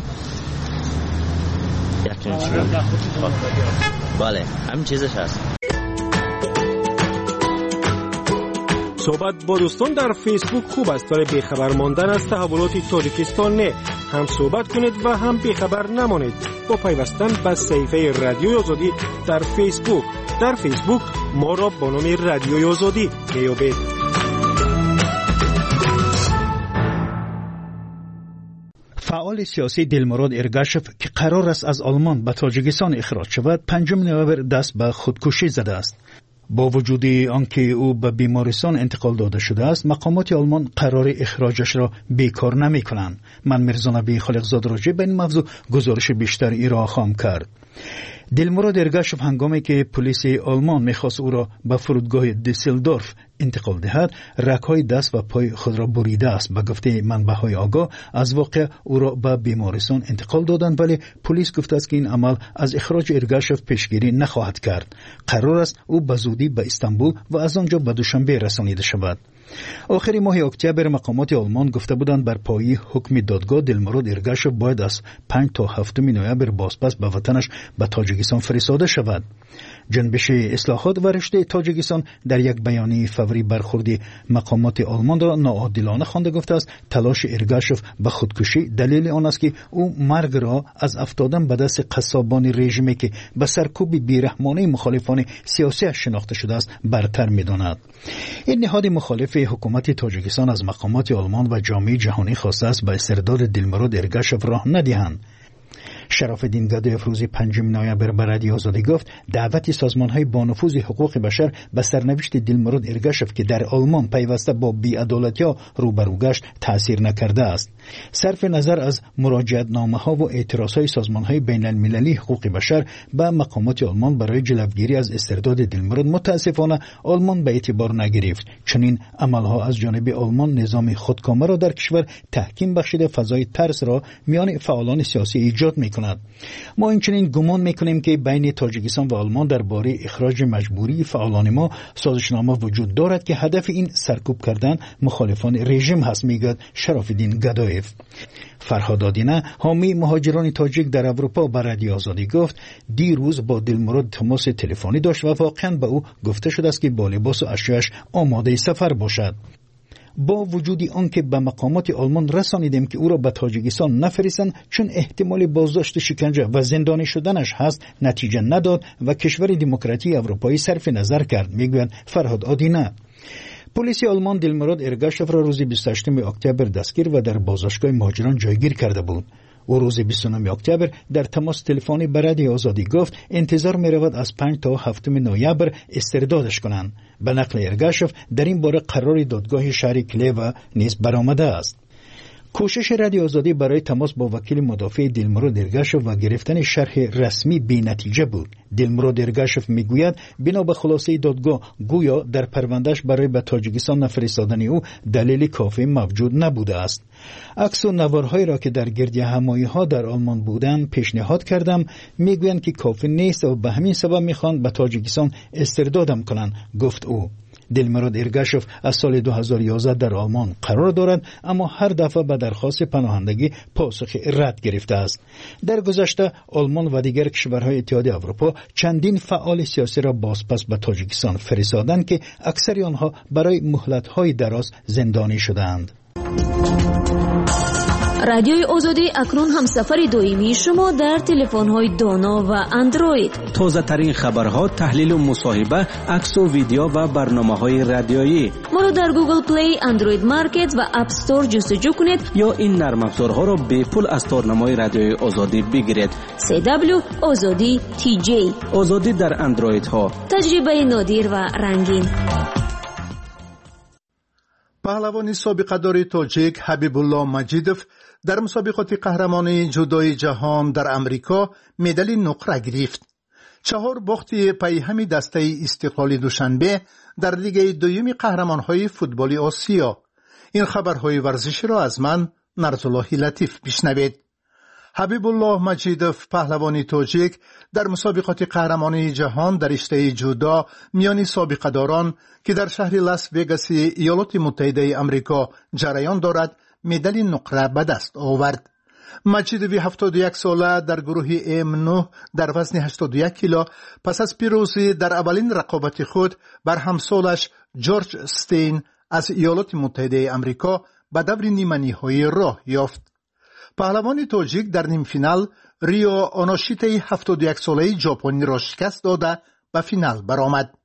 یک نمیشه. بله، همین چیزش هست. صحبت با دوستان در فیسبوک خوب است، برای بیخبر ماندن از تحولات تاجیکستان نه. هم صحبت کنید و هم بیخبر نمانید با پیوستن به صفحه رادیوی آزادی در فیسبوک. در فیسبوک ما را با نام رادیوی آزادی میابید. فعال سیاسی دلمراد ارگاشف که قرار است از آلمان به تاجیکستان اخراج شود، پنجم نوامبر دست به خودکشی زده است. با وجود آنکه او به بیمارستان انتقال داده شده است، مقامات آلمان قرار اخراجش را بیکار نمی کنند. من میرزا نبی خالقزاد راجع به این موضوع گزارش بیشتر ارائه خواهم کرد. دلمراد ارگاشف هنگامی که پلیس آلمان میخواست او را به فرودگاه دیسلدورف انتقال دهد، رگ‌های دست و پای خود را بریده است. به گفته منبع‌های آگاه از واقع او را به بیمارستان انتقال دادند، ولی پلیس گفته است که این عمل از اخراج ارگاشف پیشگیری نخواهد کرد. قرار است او به زودی به استانبول و از آنجا به دوشنبه رسانیده شود. آخر ماه اکتبر مقامات آلمان گفته بودند بر پایه حکم دادگاه دلمراد ارگاشف باید از پنج تا هفتم نوامبر بازپس به وطنش به تاجیکستان فرستاده شود. جنبش اصلاحات و رشد تاجیکستان در یک بیانیه فوری برخورد مقامات آلمان را ناعادلانه خوانده گفته است تلاش ارگاشف به خودکشی دلیل آن است که او مرگ را از افتادن به دست قصابان رژیمی که به سرکوب بیرحمانه مخالفان سیاسی شناخته شده است برتر می‌داند. این نهاد مخالف حکومت تاجیکستان از مقامات آلمان و جامعه جهانی خواسته است به استرداد دلمراد ارگاشف راه ندهند. شراف‌الدین گدایف روز پنجم نوامبر به رادیو آزادی گفت دعوت سازمان‌های با نفوذ حقوق بشر به سرنوشت دلمراد ارگاشف که در آلمان پیوسته با بی‌عدالتی‌ها روبرو گشت تأثیر نکرده است. صرف نظر از مراجعتنامه‌ها و اعتراض‌های سازمان‌های بین‌المللی حقوق بشر به مقامات آلمان برای جلوگیری از استرداد دلمراد متأسفانه آلمان به اعتبار نگرفت. چنین عمل‌ها از جانب آلمان نظام خودکامه را در کشور تحکیم بخشیده فضای ترس را میان فعالان سیاسی ایجاد می‌کند. ما اینچنین گمان میکنیم که بین تاجیکستان و آلمان درباره اخراج مجبوری فعالان ما سازشنامه وجود دارد که هدف این سرکوب کردن مخالفان رژیم هست، میگوید شراف‌الدین گدایف. فرهاد آدینه حامی مهاجران تاجیک در اروپا به رادیو آزادی گفت دیروز با دلمراد تماس تلفنی داشت و واقعا به او گفته شده است که با لباس و اشیاءش آماده سفر باشد. با وجود آنکه به مقامات آلمان رسانیدیم که او را به تاجیکستان نفرستند چون احتمال بازداشت، شکنجه و زندانی شدنش هست، نتیجه نداد و کشور دموکراتی اروپایی صرف نظر کرد، میگوید فرهاد آدینه. پلیس آلمان دلمراد ارگاشف را روز بیست و هشتم اکتبر دستگیر و در بازداشتگاه مهاجران جایگیر کرده بود. او روز بیست و نهم اکتبر در تماس تلفنی به رادیو آزادی گفت انتظار می رود از پنج تا هفتم نوامبر استردادش کنند. به نقل ارگاشف در این باره قرار دادگاه شهر کلیو نیز برآمده است. کوشش رادیو آزادی برای تماس با وکیل مدافع دلمراد ارگاشف و گرفتن شرح رسمی بی نتیجه بود. دلمراد ارگاشف میگوید بنا به خلاصه دادگاه گویا در پروندهش برای به تاجیکستان نفرستادن او دلیل کافی موجود نبوده است. عکس و نوارهایی را که در گردهمایی ها در آلمان بودند پیشنهاد کردم، میگویند که کافی نیست و به همین سبب میخوان به تاجیکستان استردادم کنند، گفت او. دلمراد ارگاشف از سال دو هزار و یازده در آلمان قرار دارد، اما هر دفعه به درخواست پناهندگی پاسخ رد گرفته است. در گذشته آلمان و دیگر کشورهای اتحادیه اروپا چندین فعال سیاسی را بازپس به تاجیکستان فرستادند که اکثر آنها برای مهلت‌های دراز زندانی شدند. رادیوی آزادی اکنون هم سفر دائمی شما در تلفن‌های دانا و اندروید. تازه ترین خبرها، تحلیل و مصاحبه، عکس و ویدیو و برنامه‌های رادیویی. ما را در گوگل پلی، اندروید مارکت و اپ استور جستجو کنید یا این نرم افزارها را به پول از تارنمای رادیوی آزادی بگیرید. سی دبلیو آزادی تی جی. آزادی در اندروید ها. تجربه نادر و رنگین. پهلوان سابقه‌دار تاجیک حبیب الله مجیدوف در مسابقات قهرمانی جودوی جهان در امریکا مدال نقره گرفت. چهار باخت پی همی دسته استقلال دوشنبه در لیگ دوم قهرمان‌های فوتبال آسیا. این خبرهای ورزشی را از من نرزالله لطیف بشنوید. حبیب الله مجیدوف پهلوان تاجیک در مسابقات قهرمانی جهان در رشته جودو میان سابقه‌داران که در شهر لاس وگاس ایالات متحده آمریکا جریان دارد مدال نقره به دست آورد. مجیدوف هفتاد و یک ساله در گروه ام نه در وزن هشتاد و یک کیلو پس از پیروزی در اولین رقابت خود بر همسالش جورج استین از ایالات متحده آمریکا به دور نیمه نهایی راه یافت. پهلوان تاجیک در نیم فینال ریو آناشیته هفتاد و یک ساله ژاپنی را شکست داده به فینال برآمد.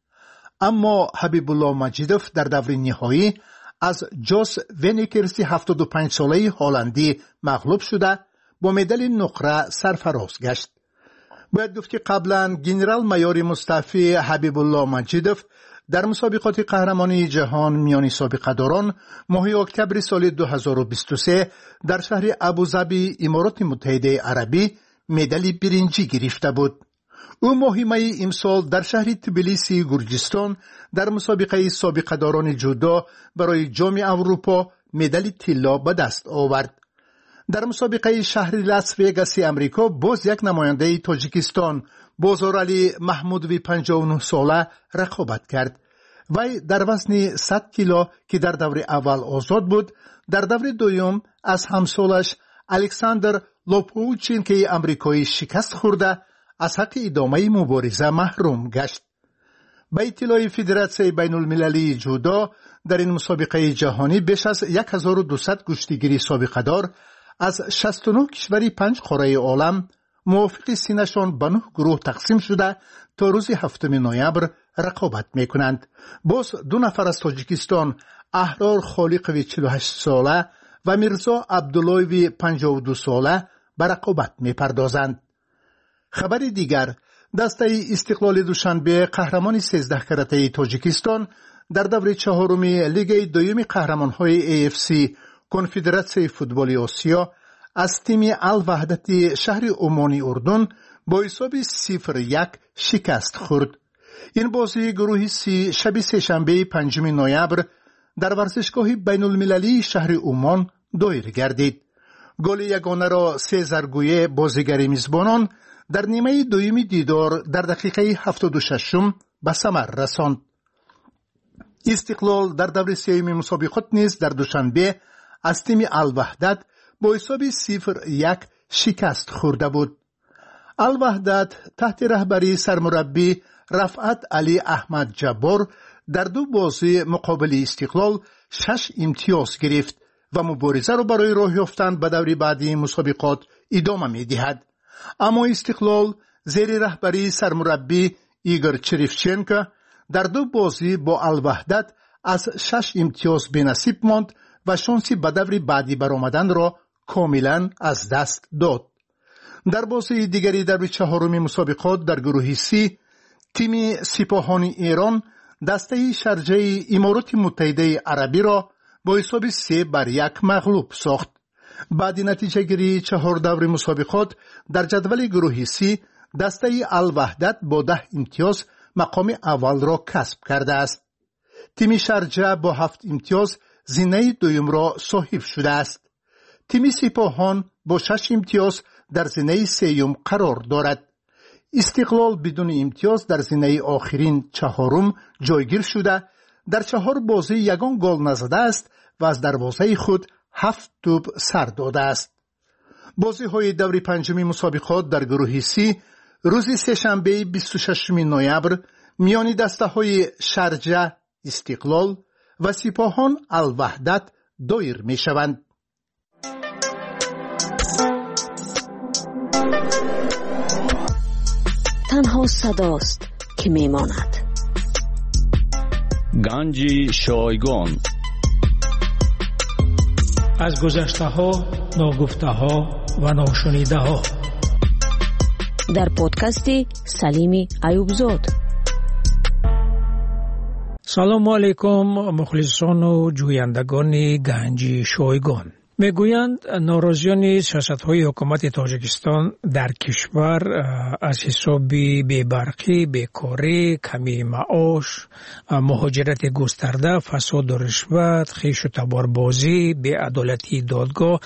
اما حبیب الله مجیدوف در دور نهایی از جوس ونیکرسی هفتاد و پنج ساله هلندی مغلوب شده با مدال نقره سرفراز گشت. باید گفت که قبلا گنرال مایور مصطفی حبیب الله مجیدوف در مسابقات قهرمانی جهان میان سابقه‌داران ماه اکتبر سال دو هزار و بیست و سه در شهر ابوظبی امارات متحده عربی مدال برنجی گرفته بود. او ماه امسال در شهر تبلیسی گرجستان در مسابقه سابقه‌داران جودو برای جام اروپا مدال طلا به دست آورد. در مسابقه شهر لاس وگاس امریکا باز یک نماینده تاجیکستان بازارعلی محمودوی پنجاه و نه ساله رقابت کرد. وی در وزن صد کیلو که در دور اول آزاد بود در دور دوم از همسالش الکساندر لوپوچین که امریکایی شکست خورده از حق ادامه مبارزه محروم گشت. به اطلاع فدراسیون بین المللی جودو در این مسابقه جهانی بیش از هزار و دویست کشتیگیر سابقه دار از شصت و نه کشوری پنج قاره عالم موافق سینشان به نه گروه تقسیم شده تا روز هفتم نوامبر رقابت میکنند. باز دو نفر از تاجیکستان، احرار خالقوی چهل و هشت ساله و میرزا عبداللهوی پنجاه و دو ساله به رقابت میپردازند. خبر دیگر، دسته استقلال دوشنبه قهرمان سیزده کرته تاجیکستان در دور چهارم لیگ دوم قهرمان‌های ای اف سی کنفدراسیون فوتبال آسیا از تیم الوحدت شهر عمان اردن با حساب صفر یک شکست خورد. این بازی گروه سی شب سه‌شنبه پنجم نوامبر در ورزشگاه بین المللی شهر عمان دایر گردید. گل یگانه را سزار گویه بازیگر میزبانان در نیمه دوم دیدار در دقیقه هفتاد و ششم به ثمر رساند. استقلال در دور سوم مسابقات نیز در دوشنبه از تیم الوحدت با حساب صفر یک شکست خورده بود. الوحدت تحت رهبری سرمربی رفعت علی احمد جبار در دو بازی مقابل استقلال شش امتیاز گرفت و مبارزه را برای راه یافتن به دور بعدی مسابقات ادامه می‌دهد. اما استقلال زیر رهبری سرمربی ایگور چریفچنکو در دو بازی با الوحدت از شش امتیاز بی‌نصیب ماند و شانسی به دور بعدی برآمدن را کاملا از دست داد. در بازی دیگری در چهارم مسابقات در گروه سی تیم سپاهان ایران دسته شرجه امارات متحده عربی را با حساب سه بر یک مغلوب ساخت. بعد نتیجه گیری چهار دور مسابقات در جدول گروه سی دسته الوحدت با ده امتیاز مقام اول را کسب کرده است. تیم شارجه با هفت امتیاز زینه دویم را صاحب شده است. تیم سپاهان با شش امتیاز در زینه سیوم قرار دارد. استقلال بدون امتیاز در زینه آخرین چهارم جایگیر شده در چهار بازی یگان گل نزده است و از دروازه خود هفت توپ سر داده است. بازی های دور پنجمی مسابقات در گروه سی روز سه‌شنبه بیست و ششم نوامبر میان دسته های شارجه، استقلال و سپاهان الوحدت دایر می شوند. تنها صداست که می ماند. گنج شایگان. از گذشته ها، ناگفته ها و ناشنیده ها. در پادکست سلیمی ایوبزاد. سلام علیکم مخلصان و جویندگان گنج شایگان. میگویند ناراضیان سیاست‌های حکومت تاجیکستان در کشور از حساب بی‌برقی، بیکاری، کمی معاش، مهاجرت گسترده، فساد و رشوت، خویش و تباربازی، بی‌عدالتی دادگاه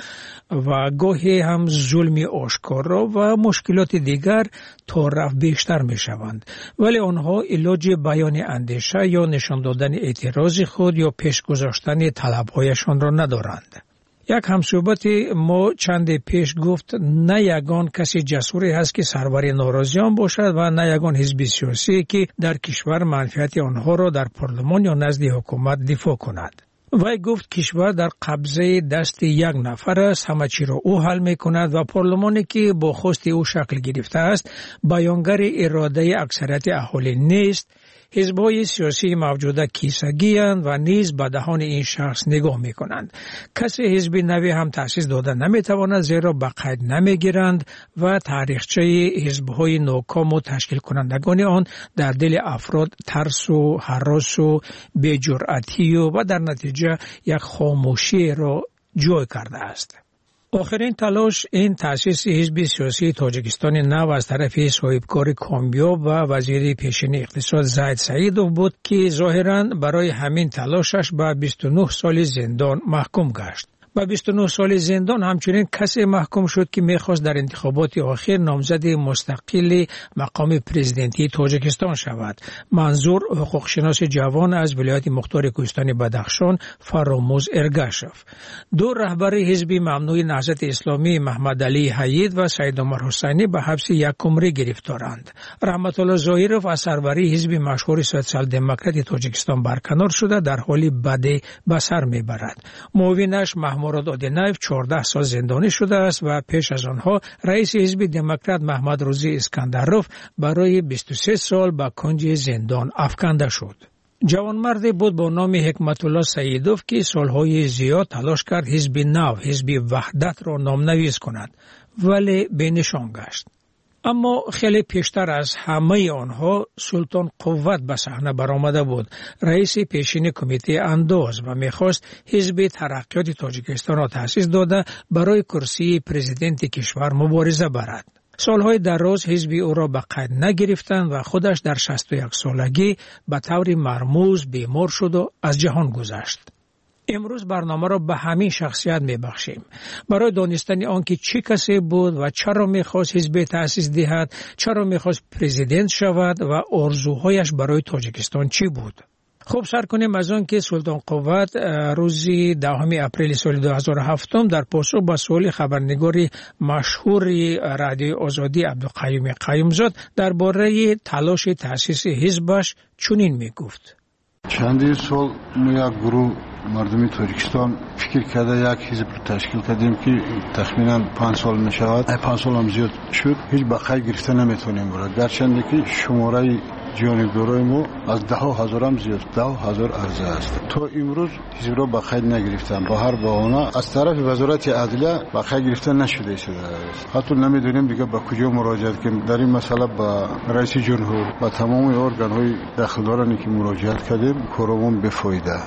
و گاهی هم ظلم آشکارا و مشکلات دیگر تا رفت بیشتر میشوند، ولی آنها علاج بیان اندیشه یا نشان دادن اعتراض خود یا پیش گذاشتن طلب‌هایشان را ندارند. یک همصحبت ما چند پیش گفت نه یگان کسی جسوری هست که سرور ناراضیان باشد و نه یگان حزب سیاسی که در کشور منفعت آنها را در پارلمان یا نزد حکومت دفاع کند. وی گفت کشور در قبضه دست یک نفر است، همه چی را او حل می کند و پارلمانی که با خواست او شکل گرفته است بیانگر اراده اکثریت اهالی نیست. حزب‌های سیاسی موجوده کیسگی اند و نیز به دهان این شخص نگاه می کنند. کسی حزب نوی هم تأسیس داده نمی تواند زیرا به قید نمی گیرند و تاریخچه حزب‌های ناکام و تشکیل کنندگان آن در دل افراد ترس و هراس و بی‌جرأتی و در نتیجه یک خاموشی را جای کرده است. آخرین تلاش این تأسیس حزب سیاسی تاجیکستان نو از طرف صاحبکار کامیاب و وزیر پیشین اقتصاد زید سعیدوف بود که ظاهراً برای همین تلاشش به بیست و نه سال زندان محکوم گشت. با بیست و نه سال زندان همچنین کسی محکوم شد که میخواست در انتخابات آخر نامزد مستقل مقام پرزیدنتی تاجیکستان شود. منظور حقوق شناس جوان از ولایت مختار کوهستان بدخشان فراموز ارگاشف. دو رهبر حزب ممنوع نهضت اسلامی محمد علی حید و سید عمر حسینی به حبس یک عمره گرفتارند. رحمت الله ظاهرов از سروری حزب مشهور سوسیال دموکرات تاجیکستان برکنار شده در حالی بد به سر میبرد. معاونش مراد آدینایف چهارده سال زندانی شده است و پیش از آنها رئیس حزب دموکرات محمد روزی اسکندروف برای بیست و سه سال به کنج زندان افکنده شد. جوانمردی بود با نام حکمت الله سعیدوف که سالهای زیاد تلاش کرد حزب نو، حزب وحدت را نامنویس کند، ولی بینشان گشت. اما خیلی پیشتر از همه آنها سلطان قوت به صحنه برآمده بود، رئیس پیشین کمیته انداز و میخواست حزب ترقیات تاجیکستان را تأسیس داده برای کرسی پرزیدنت کشور مبارزه برد. سالهای دراز حزب او را به قید نگرفتند و خودش در شصت و یک سالگی به طور مرموز بیمار شد و از جهان گذشت. امروز برنامه را به همین شخصیت میبخشیم برای دانستن آنکه چه کسی بود و چرا میخواست حزب تأسیس دهد، چرا میخواست پرزیدنت شود و آرزوهایش برای تاجیکستان چی بود. خوب سر کنیم از آن که سلطان قوت روز دهم اپریل سال دو هزار و هفت در پاسخ به سوال خبرنگار مشهور رادیو آزادی عبدالقیوم قیومزاد درباره تلاش تأسیس حزبش چنین میگفت: چندین سال ما یک گروه مردمی تاجیکستان فکر کرده یک حزب رو تشکیل کردیم که تخمینا پنج سال میشود. پنج سال هم زیاد شد، هیچ بقای گرفته نمیتونیم برد، گرچند که شماره جانبدارای ما از ده هزار هم زیاد، ده هزار عرضه است. تا امروز حزب را بقای نگرفتن، با هر بهانه از طرف وزارت عدلیه بقای گرفته نشده شده است. حتی نمیدونیم دیگه به کجا مراجعه کنیم. در این مسئله با رئیس جمهور و تمام ارگان‌های دخلدارانی که مراجعه کردیم کارمون بفایده.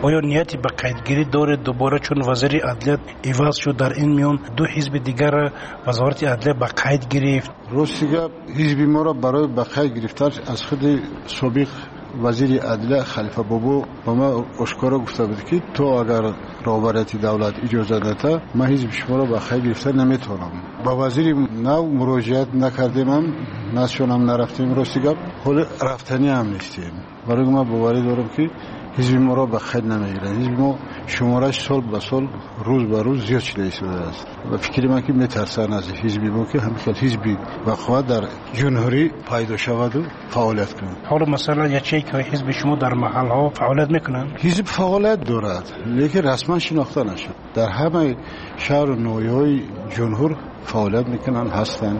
آیا نیتی به قیدگیری داره دوباره چون وزیر عدلیه عوض شد در این میان دو حزب دیگر وزارت عدلیه به قید گرفت؟ راستیگه حزب ما را برای به قید گرفتن از خود سابق وزیر عدلیه خلیفه بابو با ما اشکارا گفته بود که تو اگر رهبریت دولت اجازه داده ما حزب شما را به قید گرفتن نمیتونم. با وزیر نو مراجعت نکردیم، هم نشونم نرفتیم. راستیگه حال رفتنی هم نیستیم. برای ما باوری دارم که حزب ما را به قید نمیگیرن. حزب ما شمارش سال به سال روز به روز زیاد شده شده است و فکر من که میترسن از حزب ما که همین حزبی وقوع در جمهوری پیدا شود و فعالیت کنند. حالا مثلا یا چه که حزب شما در محل ها فعالیت میکنن؟ حزب فعالیت دارد لیکن رسما شناخته نشد. در همه شهر و ناحیه‌های جمهور فعالیت میکنن هستن.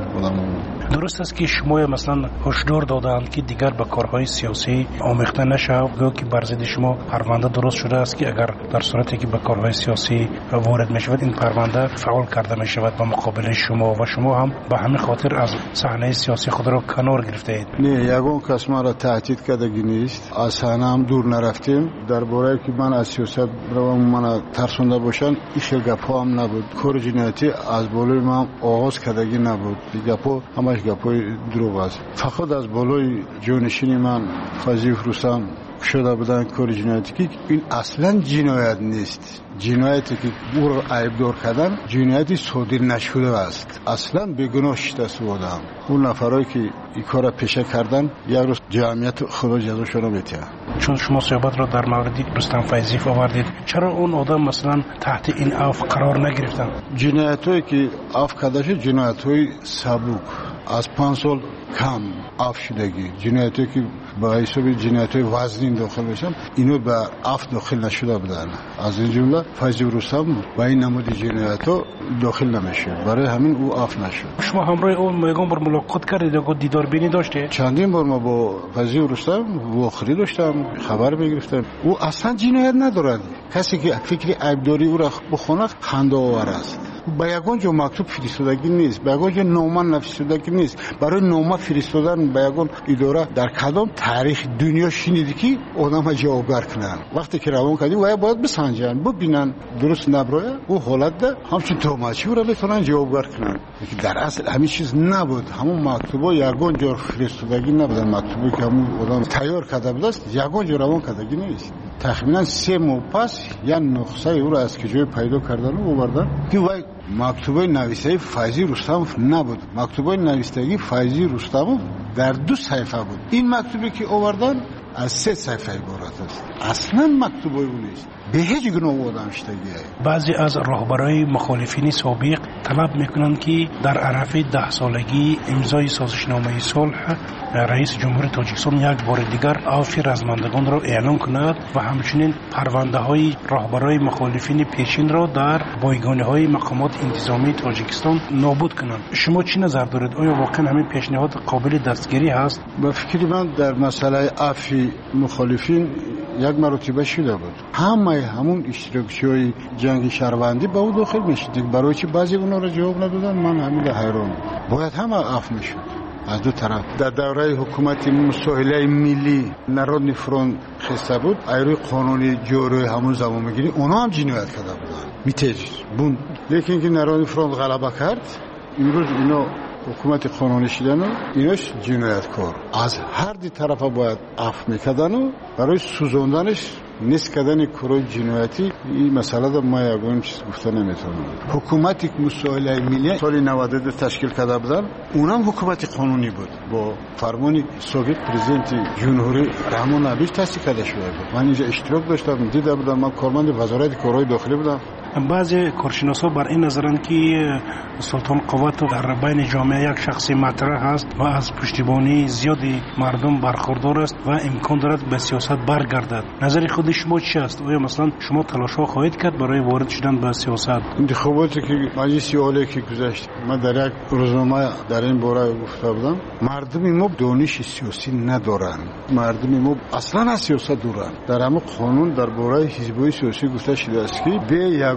درست است که شما مثلا هشدار دادند که دیگر به کارهای سیاسی آمیخته نشود، گویا که بر ضد شما پرونده درست شده است که اگر در صورتی که به کارهای سیاسی وارد میشود این پرونده فعال کرده میشود به مقابل شما و شما هم به همین خاطر از صحنه سیاسی خود را کنار گرفته اید. نه، یگان کس ما را تهدید کردگی نیست. از صحنه هم دور نرفتیم. درباره که من از سیاست رو من ترسونده باشن این خیلی گپا هم نبود. کار جنایتی از بالای ما آغاز کردگی نبود. گپا همش گپای دروغ است. فقط از بالای جانشین من فضیل رستم شده بودن کار جنایتی که این اصلا جنایت نیست. جنایتی که او را عیبدار کردن جنایتی صادر نشده است. اصلا بیگناه شده بودم. اون نفرایی که این کار را پیشه کردن یک روز جمعیت خدا جزاشون را میده. چون شما صحبت را در مورد رستم فیضی آوردید، چرا اون آدم مثلا تحت این عفو قرار نگرفتن؟ جنایتایی که عفو کرده شد جنایت‌های سبک از پنج سال کم عفو شدگی، جنایتایی که با حساب جنایت‌های وزنی داخل بشن اینو به عفو داخل نشده بودن. از این جمله فیضی رستم با این نمود جنایت‌ها داخل نمیشه، برای همین او عفو نشد. شما همراه اون میگم بر ملاقات کردید و دیدار بینی داشته؟ چندین بار ما با فیضی رستم واخری داشتم، خبر میگرفتم. او اصلا جنایت ندارد. کسی که فکر عیبداری او را بخونه خنده آور است. با یگان جو مکتوب فرستادگی نیست، با یگان جو نامه نفرستادگی نیست. برای نامه فرستادن با یگان اداره در کدام تاریخ دنیا شنیدی که آدم جوابگر کنن؟ وقتی که روان کردی و باید بسنجن ببینن درست نبره او حالت ده همچون توماچی او را بتونن جوابگر کنن. در اصل همین چیز نبود. همون مکتوبا یگان جو فرستادگی نبودن. مکتوبی که همون آدم تیار کرده بود است یگان جو روان کردگی نیست. تقریبا سه ماه پس یا نسخه او را از کجای پیدا کردن و آوردن که وای مکتوبه نویسه فیضی رستم نبود. مکتوبه نویسندگی فیضی رستم در دو صفحه بود. این مکتوبی که آوردن از سه صفحه عبارت است. اصلا مکتوبه او نیست. به هیچ گونه آدم شدگی. بعضی از رهبرای مخالفین سابق طلب میکنند که در عرف ده سالگی امضای سازشنامه صلح رئیس جمهور تاجیکستان یک بار دیگر عفو رزمندگان را اعلام کند و همچنین پرونده های رهبرای مخالفین پیشین را در بایگانه های مقامات انتظامی تاجیکستان نابود کنند. شما چی نظر دارید؟ آیا واقعا همین پیشنهاد قابل دستگیری هست؟ به فکر من در مسئله عفو مخالفین یک مرتبه شده بود. همه همون اشتراکچی‌های جنگ شهروندی با او داخل میشد. برای چی بعضی اونا را جواب ندادن؟ من همین حیران. باید همه عفو میشد از دو طرف. در دوره حکومت مساهله ملی نارودنی فرونت خسته بود، ایروی قانونی جوری همون زمان میگیری اونا هم جنایت کرده بودن میتیج بون. لیکن که نارودنی فرونت غلبه کرد امروز اینا حکومت قانونی شدن و ایناش جنایتکار. از هر دی طرف باید عفو میکردن و برای سوزوندنش نیست کردن کارهای جنایتی این مسئله دا ما یگان چیز گفته نمیتونم. حکومتی که مساهله ملی سال نود و دو تشکیل کرده بودن اونم حکومت قانونی بود با فرمان سابق پرزیدنت جمهوری رحمان نبیش تصدیق کرده شده بود. من اینجا اشتراک داشتم، دیده بودم. من کارمند وزارت کارهای داخلی بودم. بعضی کارشناسا بر این نظرند که سلطان قوت در بین جامعه یک شخصی مطرح است و از پشتیبانی زیادی مردم برخوردار است و امکان دارد به سیاست برگردد. نظر خود شما چی است؟ آیا مثلا شما تلاش‌ها خواهید کرد برای وارد شدن به سیاست؟ انتخاباتی که مجلس عالی که گذشت من در یک روزنامه در این باره گفته بودم مردم ما دانش سیاسی ندارند. مردم ما اصلا از سیاست دورند. در همه قانون درباره حزب‌های سیاسی گفته شده است که به یک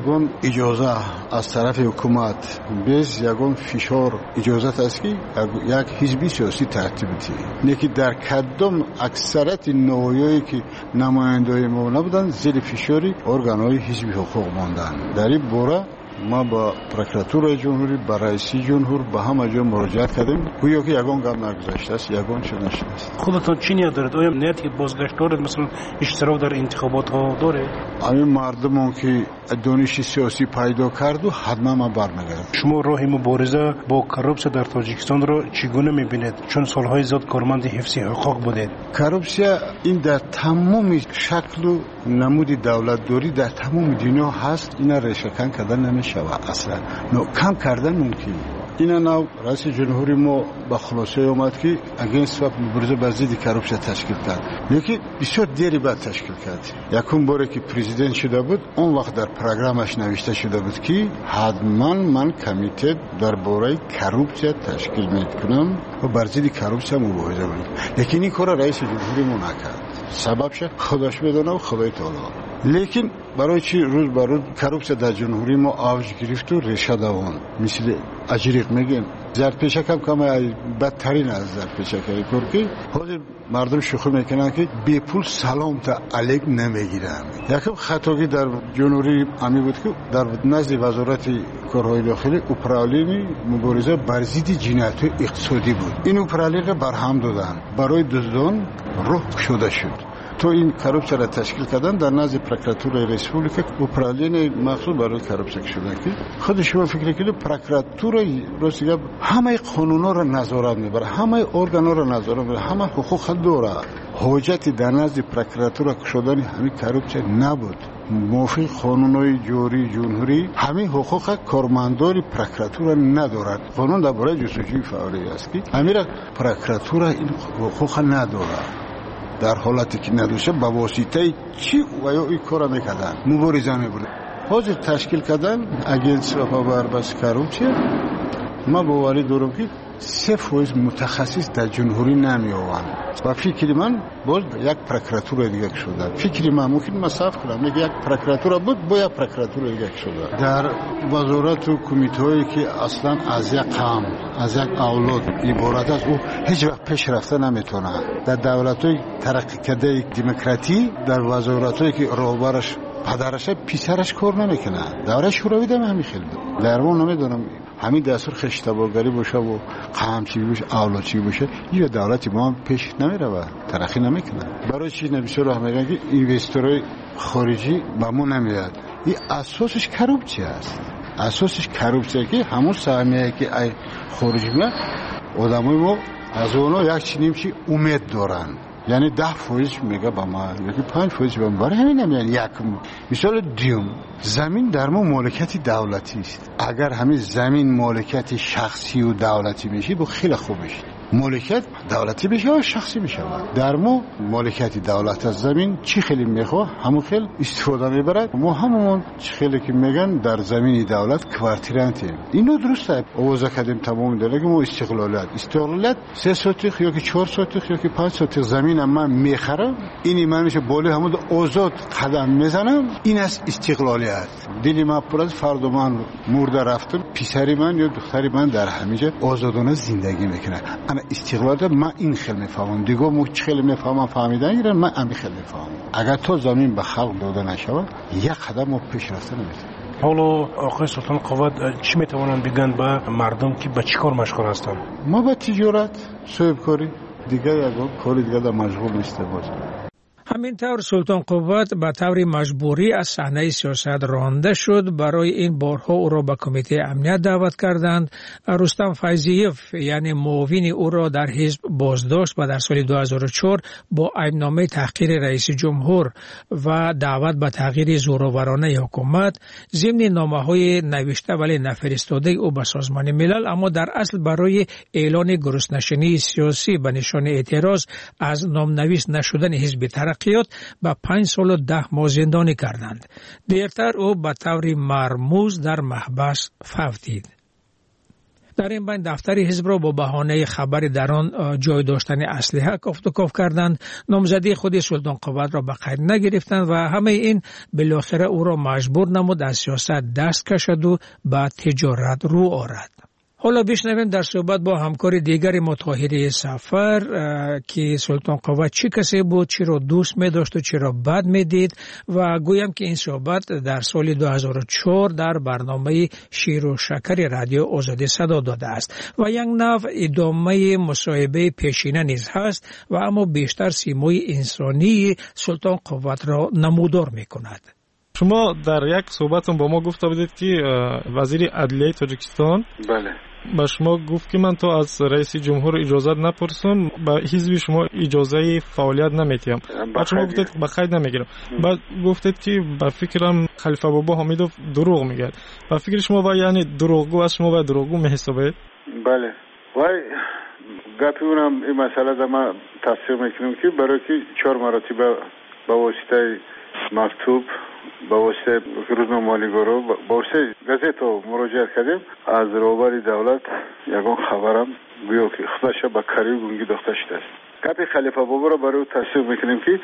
یگان اجازه از طرف حکومت bez یگان فشار اجازت است که یک حزبی سیاسی ترتیب دهید. نه که در کدام اکثریت نوعی که نمایندای ما نبودن زیر فشاری ارگانهای حزبی حقوق ماندن. در این باره ما با پروکراتور جمهوری، با رئیس جمهور با همه جا مراجعت کردیم. گویا که یگان گام نگذاشته است، یگان چه نشده است. خودتان چی نیت دارید؟ آیا نیت که بازگشت دارید، مثلا اشتراک در انتخابات ها داره؟ همین مردمان که دانش سیاسی پیدا کرد و حتما ما برمیگردیم. شما راه مبارزه با کروپسیا در تاجیکستان را چگونه میبینید؟ چون سالهای زیاد کارمند حفظ حقوق بودید. کروپسیا این در تمام شکل و نمود دولتداری در تمام دنیا هست. اینا ریشه‌کن کردن نمیشه اصلا. نو کم کردن ممکن. اینا نو رئیس جمهوری ما با خلاصه اومد که اگینست و مبارزه با ضد کروپسیا تشکیل کرد. لیکن بسیار دیری بعد تشکیل کرد. یکم باره که پرزیدنت شده بود، اون وقت در پروگرامش نوشته شده بود که حتما من کمیته درباره کروپسیا تشکیل میکنم و بر ضد کروپسیا مبارزه کنم. لیکن این کار رئیس جمهوری ما نکرد. سببش خودش بدونه و خدای تعالی. لیکن برای چی روز بر روز کروپسیا در جمهوری ما آوج گرفت و ریشه دوان مثل اجریق میگن زرپیشک هم کم بدترین از زرپیشک های کرکی. حاضر مردم شوخی میکنن که بی پول سلام تا علیک نمیگیرن. یکم خطاگی در جمهوری امی بود که در نزد وزارت کارهای داخلی اپرالین مبارزه بر ضد جنایت اقتصادی بود. این اپرالین را برهم دادن، برای دزدان راه گشوده شد. تو این کروپسیا را تشکیل کردن در نزد پروکراتور ریسپوبلیک اپرالین مخصوص برای کروپسیا شده که خود شما فکر کنید پروکراتور روسیه همه قانونا را نظارت میبره، همه ارگانا را نظارت میبره، همه حقوق داره. حجت در نزد پروکراتور شدن همین کروپسیا نبود. موافق قانونهای جاری جمهوری همین حقوق کارمندان پروکراتور ندارد. قانون درباره جستجوی فعالی است که همین پروکراتور این حقوق نداره. در حالتی که ندوشه با واسطه چی و یا این کار میکردن مبارزه میبرد. حاضر تشکیل کردن اگینست و بربس کروپسیا. ما باوری دارم که سه فویز متخصص در جمهوری نمی آوند و فکر من باز یک پروکراتور دیگه شده. فکر من ممکن مصرف کنم یک پروکراتور بود با یک پروکراتور دیگه شده. در وزارت و کمیته هایی که اصلا از یک قوم از یک اولاد عبارت است او هیچ وقت پیش رفته نمیتونه. در دولت های ترقی کرده دموکراتی در وزارت هایی که راهبرش پدرش پسرش کار نمیکنه. دوره شوروی دم همین خیلی بود. در ما نمیدونم همین دستور خشتبارگری باشه و قمچی باشه اولادچی باشه یا دولت ما پیش نمیره و ترقی نمیکنه. برای چی نمیشه راه میگن که اینوستورهای خارجی به ما نمیاد. این اساسش کروپسیا است. اساسش کروپسیا که همون سهمیه که ای خارجی میاد آدمای ما از اونها یک چنین چی امید دارن. یعنی ده فویز میگه با ما یکی پنج فویز با ما برای همین نمیان. یک مثال دیوم زمین در ما مالکیت دولتی است. اگر همین زمین مالکیت شخصی و دولتی میشه با خیلی خوب میشه. مالکیت دولتی بشه و شخصی بشه. در ما مالکیت دولت از زمین چی خیلی میخواه همون خیلی استفاده میبرد. ما همون چی خیلی که میگن در زمین دولت کوارتیرانتیم. اینو درسته آوازه کردیم تمام داره که ما استقلالیت استقلالیت سه سوتیخ یا که چهار سوتیخ یا که پنج سوتیخ زمین من میخرم اینی من میشه بالا همون آزاد قدم میزنم. این است استقلالیت. دلی من پر از فرد من مرده رفتم پسری من یا دختری من در همینجا آزادانه زندگی میکنه. انا استقلال من این خیلی میفهمم دیگه مو خیلی میفهمم فهمیدن گیرن من هم خیلی میفهمم. اگر تو زمین به خلق داده نشود یک قدم ما پیش رفته نمیتونیم. حالا آقای سلطان قوت چی میتوانند بگن به مردم که به چی کار مشغول هستند؟ ما به تجارت صاحب کاری دیگه یک کاری دیگه در مشغول نیست باز. همینطور سلطان قوت به طور مجبوری از صحنه سیاست رانده شد. برای این بارها او را به کمیته امنیت دعوت کردند. رستم فیضیف یعنی معاون او را در حزب بازداشت و در سال دو هزار و چهار با ایبنامه تحقیر رئیس جمهور و دعوت به تغییر زورآورانه حکومت ضمن نامه‌های نوشته ولی نفرستاده او به سازمان ملل، اما در اصل برای اعلان گرسنه‌شینی سیاسی به نشان اعتراض از نامنویس نشدن حزب ترقیات با پنج سال و ده ماه زندانی کردند. دیرتر او به طور مرموز در محبس فوت دید. در این بین دفتر حزب را با بهانه خبر در آن جای داشتن اسلحه کافت و کاف کردند. نامزدی خود سلطان قوت را به قید نگرفتند و همه این بالاخره او را مجبور نمود از سیاست دست کشد و به تجارت رو آورد. حالا بشنویم در صحبت با همکار دیگر ما طاهری سفر که سلطان قوت چی کسی بود، چی را دوست می داشت و چی را بد می دید و گویم که این صحبت در سال دو هزار و چهار در برنامه شیر و شکر رادیو آزادی صدا داده است و یک نوع ادامه مصاحبه پیشینه نیز هست و اما بیشتر سیمای انسانی سلطان قوت را نمودار می کند. شما در یک صحبتون با ما گفته بودید که وزیر عدلیه تاجیکستان بله با شما گفت که من تو از رئیس جمهور اجازه نپرسم، با حزب شما اجازه فعالیت نمیتیم. بعد شما گفتید به قید نمیگیرم. بعد گفتید که با فکرم خلیفه بابا حمیدوف دروغ میگه. با فکر شما با یعنی دروغگو از شما با دروغگو میحسابید؟ بله. وای گپی اونم این مسئله در ما تصدیق میکنم که برای که چهار مراتب با واسطه مکتوب با واسطه روزنامه‌نگارا با واسطه گازیتا مراجعه کردیم از روبر دولت یگان خبرم گویا که خودش به کاری گونگی داخته شده است. گپ خلیفه بابا را برای تصدیق میکنیم که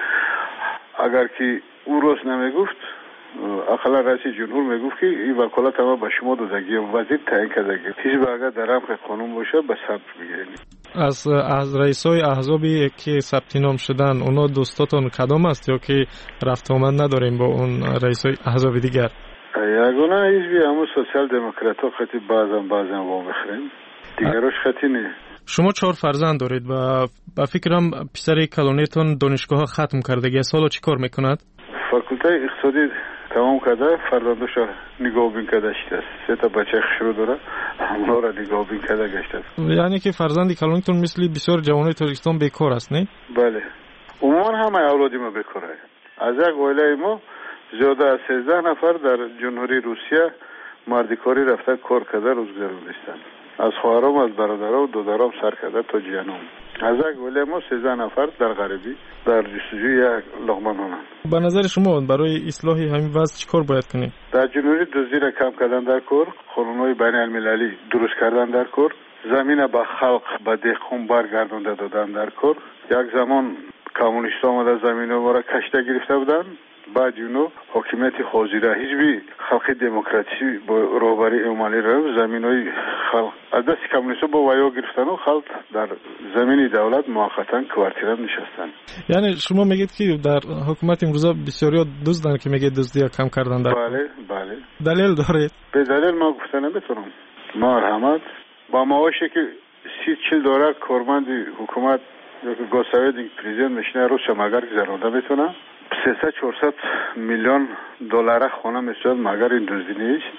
اگر که او راست نمیگفت اقلا رئیس جمهور میگفت که این وکالت ما به شما دادگی وزیر تعیین کردگی حزب اگر در رمق قانون باشه به ثبت میگیریم. از از رئیسای احزابی که ثبت نام شدن اونا دوستاتون کدام است یا که رفت آمد نداریم با اون رئیسای احزاب دیگر؟ یگانه حزبی همون سوسیال دموکرات ها خطی بعضا بعضا وام بخریم دیگرش خطی نه. شما چهار فرزند دارید و با فکرم پسر کلونیتون دانشگاه ختم کردگی سالا چی کار میکند؟ فاکولته اقتصادی تمام کرده، فرزندش نگاه بین کرده شده. سه تا بچه شروع داره، همونا را نگاه بین کرده گشته. یعنی که فرزندی کلونتون مثل بسیار جوانای تاجیکستان بیکار است، نه؟ بله. عموما همه اولادی ما بیکاره. از یک عائله ما زیاده از سیزده نفر در جمهوری روسیه مردکاری رفته کار کرده روزگار نیستن. از خواهرام، از برادرام و دادرام سر کرده تا جیانم. از یک عائله ما سیزده نفر در غربی در جستجوی یک لقمه نان. به نظر شما برای اصلاح همین وضع چیکار باید کنیم؟ در جمهوری دزدی را کم کردن در کار، قانون‌های بین المللی درست کردن در کار، زمین به خلق به دهقان برگردانده دادن در کار. یک زمان کمونیست آمده زمین ما را کشته گرفته بودن، بعد اونو حاکمیت حاضره حزبی خلق دموکراسی با رهبری امالی را زمینای خلق از دست کمونیست با ویا گرفتن و خلق در زمین دولت موقتا کوارتیرا نشستن. یعنی شما میگید که در حکومت امروزا بسیاری دزدن که میگه دزدی کم کردن در بله بله دلیل دارید؟ به دلیل ما گفتن نمیتونم. مرحمت با معاشی که سی چل دلار کارمند حکومت یا که گوساوی دیگه پرزیدنت میشنه رو شماگر گذرونده میتونه سیصد چهارصد میلیون دلار خونه میشد مگر این دزدی نیست.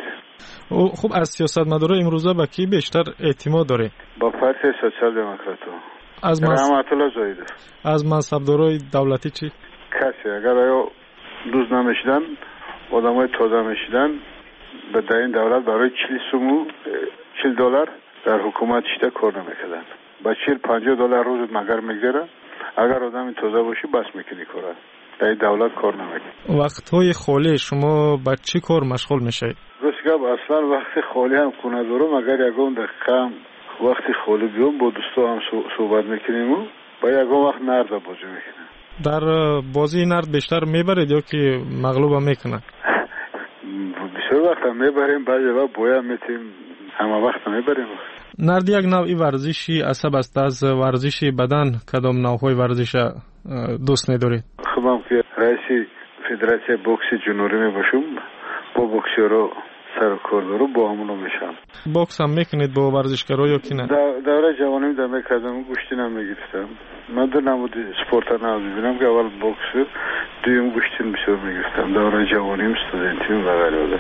خب از سیاستمدارا امروزه با کی بیشتر اعتماد داره؟ با پارتی سوسیال دموکرات. از رحمت الله زاهد. از منصبدارای دولتی چی؟ کسی اگر آیا دوز نمیشدن آدمای تازه میشدن به در این دولت برای چهل سومو چهل دلار در حکومت شده کار نمیکردن. با چهل پنجاه دلار روز مگر میگذره اگر آدم تازه باشی بس میکنی کاره. در دولت کار نمیکنی. وقتهای خالی شما با چی کار مشغول میشید؟ راست اصلا وقت خالی هم خونه دارم اگر یکم دقیقه وقتی خالی بیام با دوستا هم صحبت میکنیم و با یکم وقت نرد بازی میکنیم. در بازی نرد بیشتر میبرید یا که مغلوب هم میکنه؟ بسیار وقت هم میبریم بعضی وقت بویا میتیم همه وقت هم میبریم. نرد یک نوعی ورزشی عصب است. از ورزشی بدن کدام نوعهای ورزش دوست ندارید؟ خب هم که رئیس فدراسیون بوکس جنوبی می باشم با بوکسورا سر کار دارم با همونو میشم. بوکس هم میکنید با ورزشکارا یا کی نه؟ دوره جوانی در میکردم گوشتی نم میگرفتم. من در نمود سپورت ناز ببینم که اول بوکس دویم گوشتی بسیار میگرفتم. دوره جوانیم استودنتیم و غیره.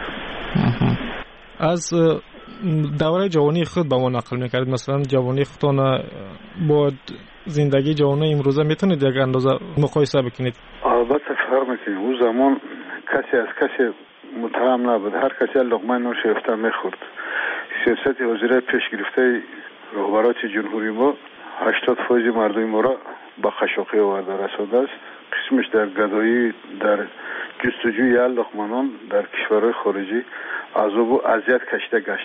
از دوره جوانی خود با ما نقل میکردید، مثلا جوانی خودتان با زندگی جوانی امروزه میتونید یک اندازه مقایسه بکنید؟ البته فرق میکنه. اون زمان کسی از کسی متهم نبود، هر کسی لقمه نون شیفته میخورد. سیاست وزیر پیش گرفته رهبرات جمهوری ما هشتاد فیصد مردم ما را با خشوقی آورده رسانده است. قسمش در گدایی در جستجوی لقمه نان در کشورهای خارجی عذاب و اذیت کشیده گشتند.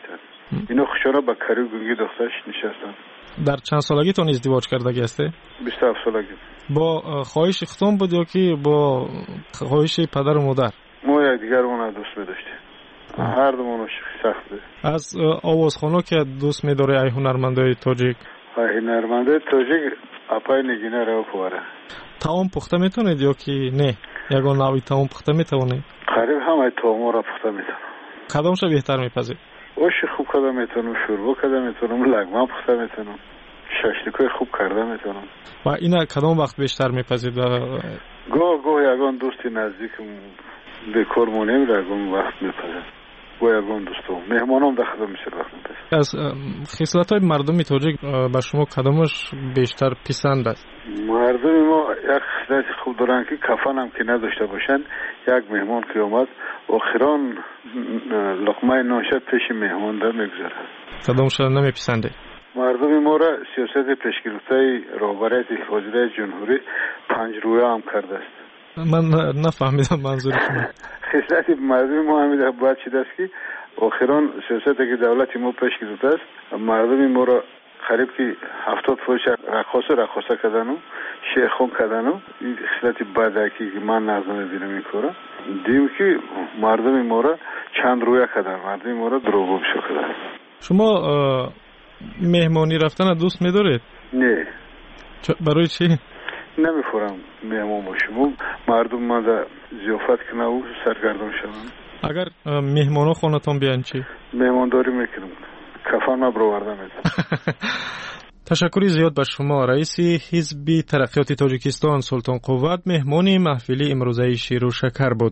اینو خوشارا با کاری گونگی دخترش نشستن. در چند سالگیتون ازدواج کردگی هستی؟ بیست و هفت سالگی. با خواهش ختم بود یا که با خواهش پدر و مادر؟ ما یک دیگر اون دوست بداشتیم. هر دومون سخت بود. از آوازخوان‌ها که دوست می‌داره ای هنرمندای تاجیک؟ ای هنرمندای تاجیک اپای نگینه رو پواره. تاون پخته میتونید یا که نه؟ یگان نوعی تاون پخته میتونید؟ قریب همه تاون را پخته میتونم. کدامش بهتر میپذید؟ اوش خوب کده میتونم، شوربا کده میتونم، لگمه پخته میتونم، ششلیکای خوب کرده میتونم. و اینا کدام وقت بیشتر میپذید؟ گاه گاه یگان دوستی نزدیکم بکار مونیم در اون وقت میپذید. گاه یگان دوستم مهمانم در خدمت میشه وقت میپذید. از خصلت‌های مردم تاجیک به شما کدامش بیشتر پسند است؟ مردم ما یک خصلت خوب دارن که کفن هم که نداشته باشن. یک مهمان که اومد آخران لقمه ناشد پیش مهمان در میگذاره. کدامش نمیپسنده؟ مردم ما را سیاست پیشگرفته رهبریت حاضره جمهوری پنج رویه هم کرده است. من نفهمیدم منظور شما. خصلت مردم ما همیشه باید چیز است که آخران سیاست که دولت ما پیش گرفته است مردم ما را قریب که هفتاد فوش رقاصه رقاصه کردن و شیخون کردن و این خصلت بدکی که من نظر میبینم این کارا دیم که مردم ما را چند رویه کردن مردم ما را دروغ بشو کردن. شما مهمانی رفتن دوست میدارید؟ نه. برای چی؟ نمیخورم مهمان باشم مردم ما در زیافت کنه و سرگردان شدن. اگر مهمانو خونتون بیان چی؟ مهمانداری میکنم کفن ما برآورده میدم. تشکری زیاد به شما. رئیس حزب ترقیات تاجیکستان سلطان قوت مهمان محفل امروزه شیر و شکر بود.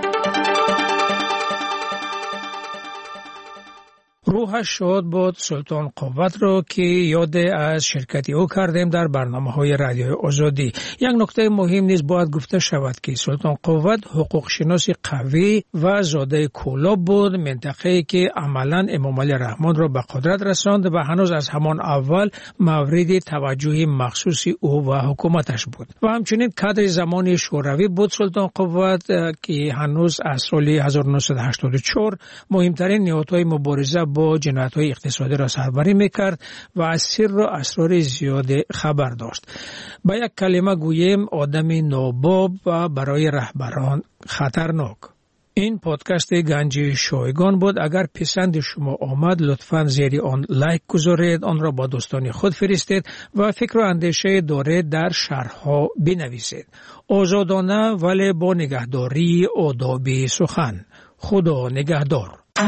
روحش شاد بود سلطان قوت رو که یاد از شرکتی او کردیم در برنامه‌های رادیوی آزادی. یک نکته مهم نیز باید گفته شود که سلطان قوت حقوق شناس قوی و زاده کولاب بود، منطقه‌ای که عملاً امام علی رحمان را به قدرت رساند و هنوز از همان اول مورد توجه مخصوص او و حکومتش بود. و همچنین کادر زمانی شوروی بود سلطان قوت که هنوز از سال هزار و نهصد و هشتاد و چهار مهمترین نهادهای مبارزه با جنایت‌های اقتصادی را سربری می‌کرد و از سر و اسرار زیاد خبر داشت. با یک کلمه گوییم آدم ناباب و برای رهبران خطرناک. این پادکست گنجی شایگان بود. اگر پسند شما آمد لطفاً زیر آن لایک گذارید، آن را با دوستان خود فرستید و فکر و اندیشه دارید در شرح‌ها بنویسید. آزادانه ولی با نگهداری آداب سخن. خدا نگهدار.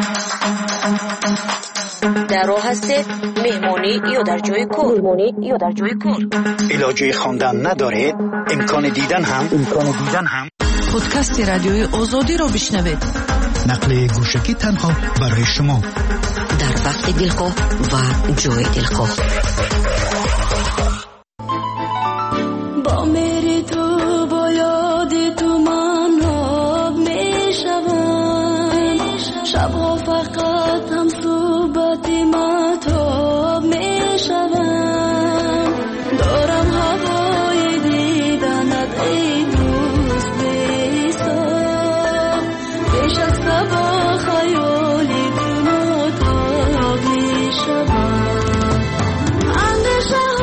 در راه هستید مهمانی یا در جای کار مهمانی یا در جای کار علاجه خواندن ندارید امکان دیدن هم امکان دیدن هم پادکست رادیوی آزادی را بشنوید. نقل گوشکی تنها برای شما در وقت دلخواه و جای دلخواه. با میری تو با یاد تو من راب میشوم، شبها فقط هم صحبت مطاب میشوم. دارم هوای دیدنت ای دوست بی‌حساب، پیش از صبح خیالی تو مطاب میشوم. اندیشه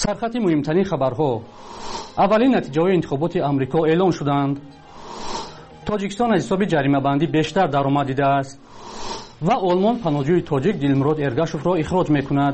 سرخط مهمترین خبرها. اولین نتیجه‌های انتخابات آمریکا اعلام شدند. تاجیکستان از حساب جریمه بندی بیشتر درآمد دیده است و آلمان پناهجوی تاجیک دلمراد ارگاشوف را اخراج می‌کند.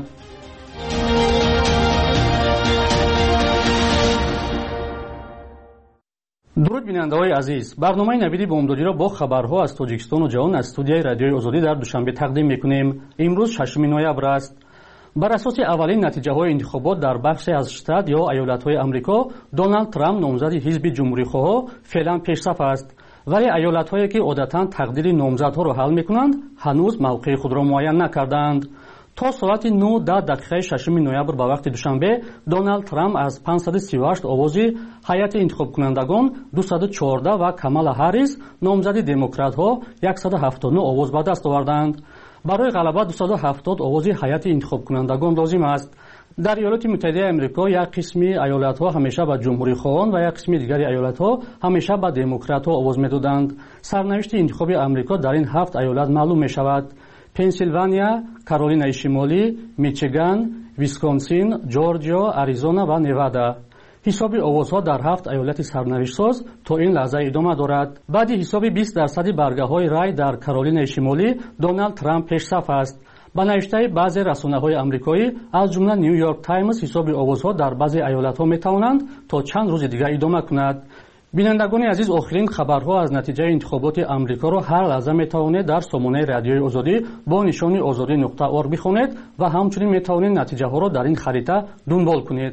درود بیننده‌های عزیز، برنامه نویدی بامدادی را با خبرها از تاجیکستان و جهان از استودیوی رادیوی آزادی در دوشنبه تقدیم می‌کنیم. امروز ششم نوامبر است. بر اساس اولین نتیجه‌های انتخابات در بخشی از شتات یا ایالت‌های آمریکا، دونالد ترامپ نامزد حزب جمهوری‌خواه فعلا پیشرفت است. ولی ایالت‌هایی که عادتاً تقدیر نامزدها را حل می‌کنند، هنوز موقع خود را معین نکردند. تا ساعت نه دقیقه ششم نوامبر به وقت دوشنبه، دونالد ترامپ از پانصد و سی و هشت آوازی هیئت انتخاب کنندگان دویست و چهارده و کامالا هریس نامزد دموکرات‌ها صد و هفتاد و نه آواز به دست آوردند. برای غلبه دویست و هفتاد آوازی هیئت انتخاب کنندگان لازم است. در ایالات متحده آمریکا یک قسمی ایالت‌ها همیشه به جمهوری‌خواهان و یک قسمی دیگر ایالت‌ها همیشه به دموکرات‌ها آواز می‌دادند. سرنوشت انتخابی آمریکا در این هفت ایالت معلوم می‌شود: پنسیلوانیا، کارولینای شمالی، میچیگان، ویسکونسین، جورجیا، آریزونا و نوادا. حساب آوازها در هفت ایالت سرنوشت‌ساز تا این لحظه ادامه دارد. بعد حساب بیست درصد برگه‌های رای در کارولینای شمالی، دونالد ترامپ پیشرفت است. با نوشته بعضی رسانه‌های آمریکایی از جمله نیویورک تایمز، حساب آوازها در بعضی ایالت‌ها می‌توانند تا چند روز دیگر ادامه کند. بینندگان عزیز، آخرین خبرها از نتیجه انتخابات آمریکا را هر لحظه می‌توانید در سامانه رادیوی آزادی با نشانی آزادی نقطه اورگ بخوانید و همچنین می‌توانید نتیجه‌ها را در این خریطه دنبال کنید.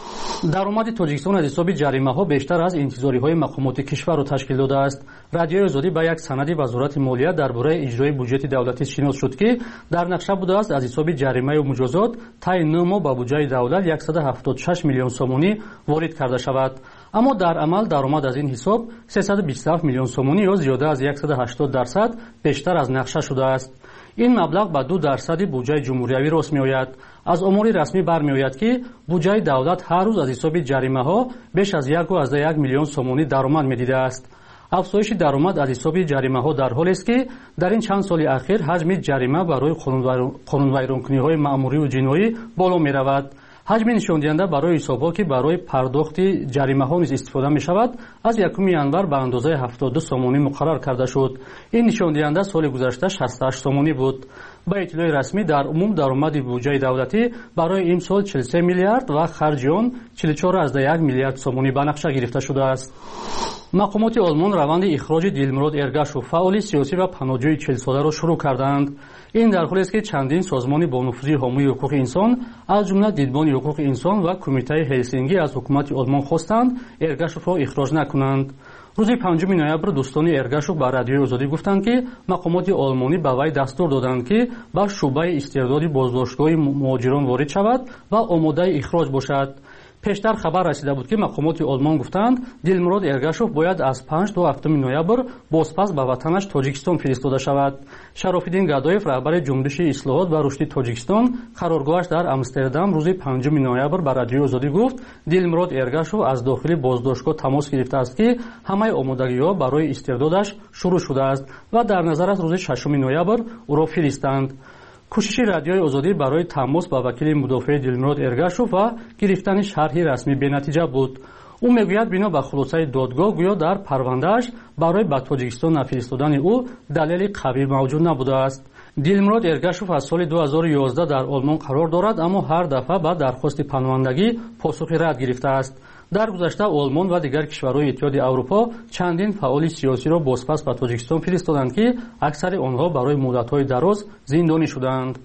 درآمد تاجیکستان از حساب جریمه‌ها بیشتر از انتظاری‌های مقامات کشور را تشکیل داده است. رادیوی آزادی با یک سند وزارت مالیه درباره اجرای بودجه دولتی شناس شد که در نقشه بوده است از حساب جریمه و مجازات طی نه ماه به بودجه دولت صد و هفتاد و شش میلیون سومانی وارد کرده شود. اما در عمل درآمد از این حساب سیصد و بیست و هفت میلیون سومانی یا زیاده از صد و هشتاد درصد بیشتر از نقشه شده است. این مبلغ به دو درصد بودجه جمهوریوی راست می‌آید. از امور رسمی برمی‌آید که بودجه دولت هر روز از حساب جریمه‌ها بیش از یک و یک میلیون سومانی درآمد می‌دیده است. افزایش درآمد از حساب جریمه‌ها در حالی است که در این چند سال اخیر حجم جریمه برای قانون‌ویرانکنی‌های مأموری و جنایی بالا می‌رود. حجم نشان دهنده برای حساب‌ها که برای پرداخت جریمه‌ها نیز استفاده می‌شود از یکم ینور به اندازه هفتاد و دو سومانی مقرر کرده شد. این نشان دهنده سال گذشته شصت و هشت سومانی بود. با اطلاع رسمی در عموم درآمد بودجه دولتی برای این سال چهل و سه میلیارد و خرج آن چهل و چهار ممیز یک میلیارد سومانی به نقشه گرفته شده است. مقامات آلمان روند اخراج دلمراد ارگاشوف، فعال سیاسی و پناهجوی چهل ساله را شروع کردند. این در حالی است که چندین سازمان با نفوذ حامی حقوق انسان از جمله دیدبان حقوق انسان و کمیته هلسینکی از حکومت آلمان خواستند ارگاشوف را اخراج نکنند. روز پنجم نوامبر دوستان ارگاشوف به رادیوی آزادی گفتند که مقامات آلمانی به وی دستور دادند که به شعبه استرداد بازداشتگاه مهاجران وارد شود و آماده اخراج باشد. پیشتر خبر رسیده بود که مقامات آلمان گفتند دلمراد ارگاشوف باید از پنج تا هفتم نوامبر بازپس به وطنش تاجیکستان فرستاده شود. شرافالدین گادایف، رهبر جنبش اصلاحات و رشد تاجیکستان، قرارگاهش در آمستردام روز پنجم نوامبر به رادیوی آزادی گفت دلمراد ارگاشوف از داخل بازداشتگاه تماس گرفته است که همه آمادگی‌ها برای استردادش شروع شده است و در نظر است روز ششم نوامبر او را فرستند. کوشش رادیوی آزادی برای تماس با وکیل مدافع دلمراد ارگاشوف و گرفتن شرحی رسمی بی‌نتیجه بود. او میگوید بنا به خلاصه دادگاه گویا در پروندهش برای به تاجیکستان نفرستادن او دلیل قوی موجود نبوده است. دلمراد ارگاشوف از سال دو هزار و یازده در آلمان قرار دارد، اما هر دفعه با درخواست پناهندگی پاسخی رد گرفته است. در گذشته آلمان و دیگر کشورهای اتحاد اروپا چندین فعال سیاسی را بازپس به تاجیکستان فرستادند که اکثر آنها برای مدت‌های دراز زندانی شدند.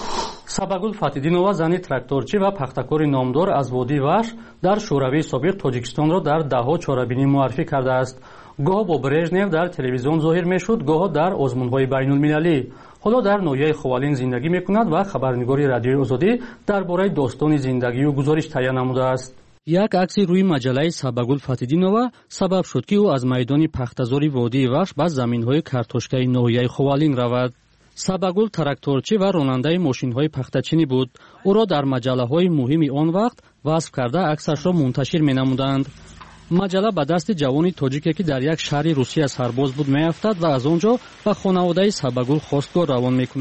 سباگул фатидинова зани тракторчӣ ва пахтакори номдор аз водии ваш дар шӯравии собиқ тоҷикистонро дар даҳҳо чорабинӣ муаррифӣ кардааст. гоҳо бо брежнев дар телевизион зоҳир мешуд, гоҳо дар озмунҳои байнулмилалӣ. ҳоло дар ноҳияи ховалин зиндагӣ мекунад ва хабарнигори радиои озодӣ дар бораи достони зиндагию гузориш таҳия намудааст. як акси рӯи маҷалаи Сабагул Фатидинова сабаб шуд ки ӯ аз майдони пахтазори водии вахш ба заминҳои картошкаи ноҳияи ховалин равад. Сабагул тракторчӣ ва ронандаи мошинҳои пахтачинӣ буд. ӯро дар маҷалаҳои муҳими он вақт васф карда аксашро мунташир менамуданд. маҷала ба дасти ҷавони тоҷике ки дар як шаҳри русия сарбоз буд меафтад ва аз он ҷо ба хонаводаи Сабагул хостгор равон мекунад.